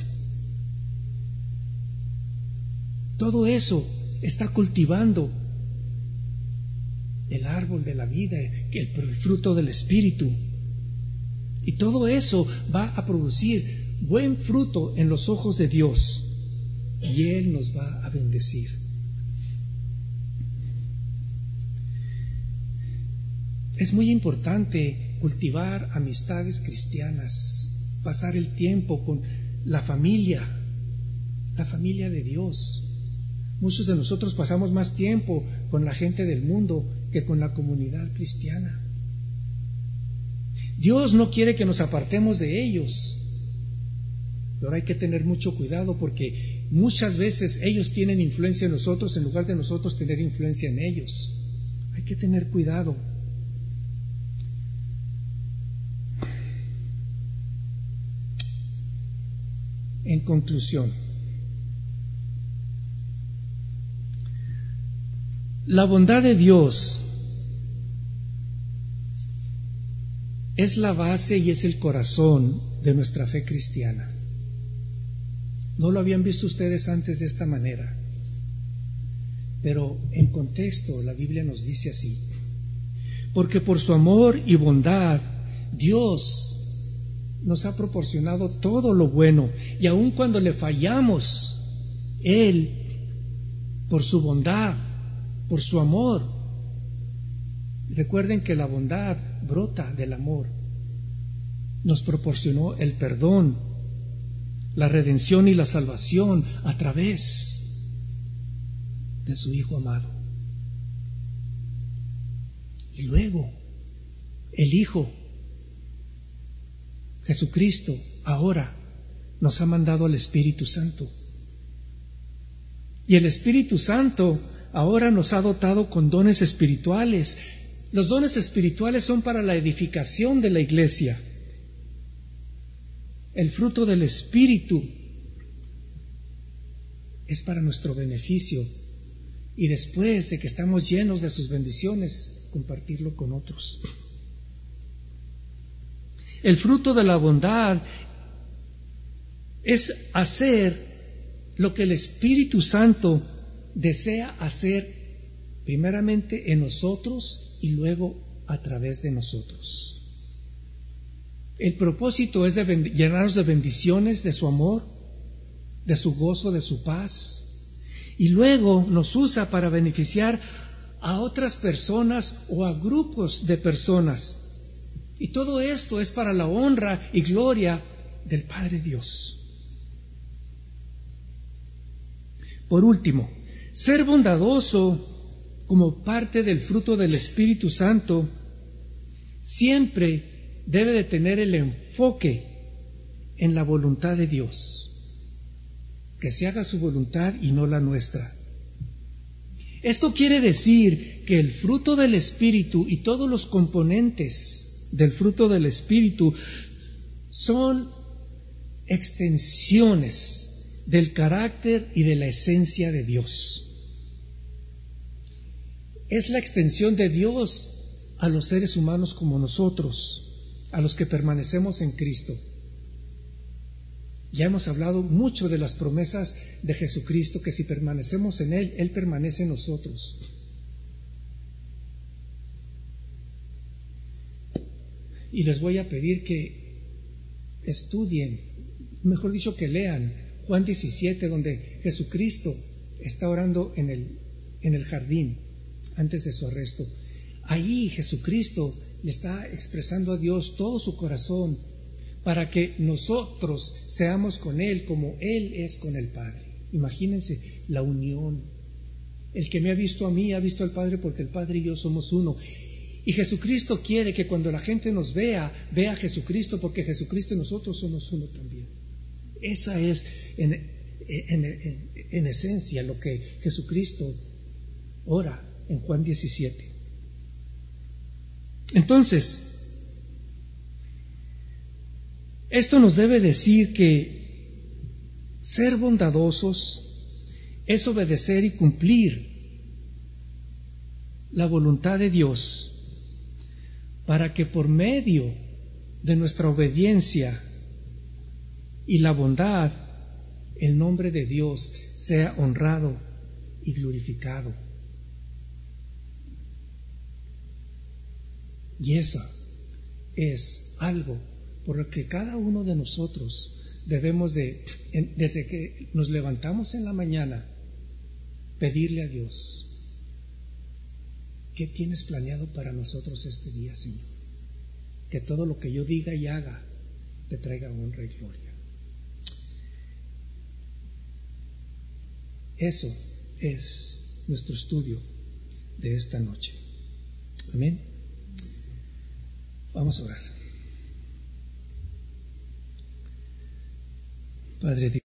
[SPEAKER 1] todo eso está cultivando el árbol de la vida, el, el fruto del Espíritu. Y todo eso va a producir buen fruto en los ojos de Dios. Y Él nos va a bendecir. Es muy importante cultivar amistades cristianas, pasar el tiempo con la familia, la familia de Dios. Muchos de nosotros pasamos más tiempo con la gente del mundo que con la comunidad cristiana. Dios no quiere que nos apartemos de ellos, pero hay que tener mucho cuidado porque muchas veces ellos tienen influencia en nosotros en lugar de nosotros tener influencia en ellos. Hay que tener cuidado. En conclusión, la bondad de Dios es la base y es el corazón de nuestra fe cristiana. No lo habían visto ustedes antes de esta manera, pero en contexto la Biblia nos dice así: porque por su amor y bondad Dios nos ha proporcionado todo lo bueno, y aun cuando le fallamos, Él, por su bondad, por su amor, recuerden que la bondad brota del amor, nos proporcionó el perdón, la redención y la salvación a través de su Hijo amado. Y luego, el Hijo, Jesucristo, ahora nos ha mandado al Espíritu Santo. Y el Espíritu Santo ahora nos ha dotado con dones espirituales. Los dones espirituales son para la edificación de la iglesia. El fruto del Espíritu es para nuestro beneficio. Y después de que estamos llenos de sus bendiciones, compartirlo con otros. El fruto de la bondad es hacer lo que el Espíritu Santo desea hacer primeramente en nosotros y luego a través de nosotros. El propósito es de bend- llenarnos de bendiciones, de su amor, de su gozo, de su paz, y luego nos usa para beneficiar a otras personas o a grupos de personas. Y todo esto es para la honra y gloria del Padre Dios. Por último, ser bondadoso como parte del fruto del Espíritu Santo siempre debe de tener el enfoque en la voluntad de Dios, que se haga su voluntad y no la nuestra. Esto quiere decir que el fruto del Espíritu y todos los componentes del fruto del Espíritu son extensiones del carácter y de la esencia de Dios. Es la extensión de Dios a los seres humanos como nosotros, a los que permanecemos en Cristo. Ya hemos hablado mucho de las promesas de Jesucristo, que si permanecemos en Él, Él permanece en nosotros. Y les voy a pedir que estudien, mejor dicho que lean Juan diecisiete, donde Jesucristo está orando en el, en el jardín antes de su arresto. Ahí Jesucristo le está expresando a Dios todo su corazón para que nosotros seamos con Él como Él es con el Padre. Imagínense la unión. El que me ha visto a mí ha visto al Padre, porque el Padre y yo somos uno. Y Jesucristo quiere que cuando la gente nos vea, vea a Jesucristo, porque Jesucristo y nosotros somos uno también. Esa es en, en, en, en esencia lo que Jesucristo ora en Juan diecisiete. Entonces, esto nos debe decir que ser bondadosos es obedecer y cumplir la voluntad de Dios, para que por medio de nuestra obediencia y la bondad, el nombre de Dios sea honrado y glorificado. Y eso es algo por lo que cada uno de nosotros debemos de, desde que nos levantamos en la mañana, pedirle a Dios: ¿qué tienes planeado para nosotros este día, Señor? Que todo lo que yo diga y haga te traiga honra y gloria. Eso es nuestro estudio de esta noche. Amén. Vamos a orar. Padre Dios.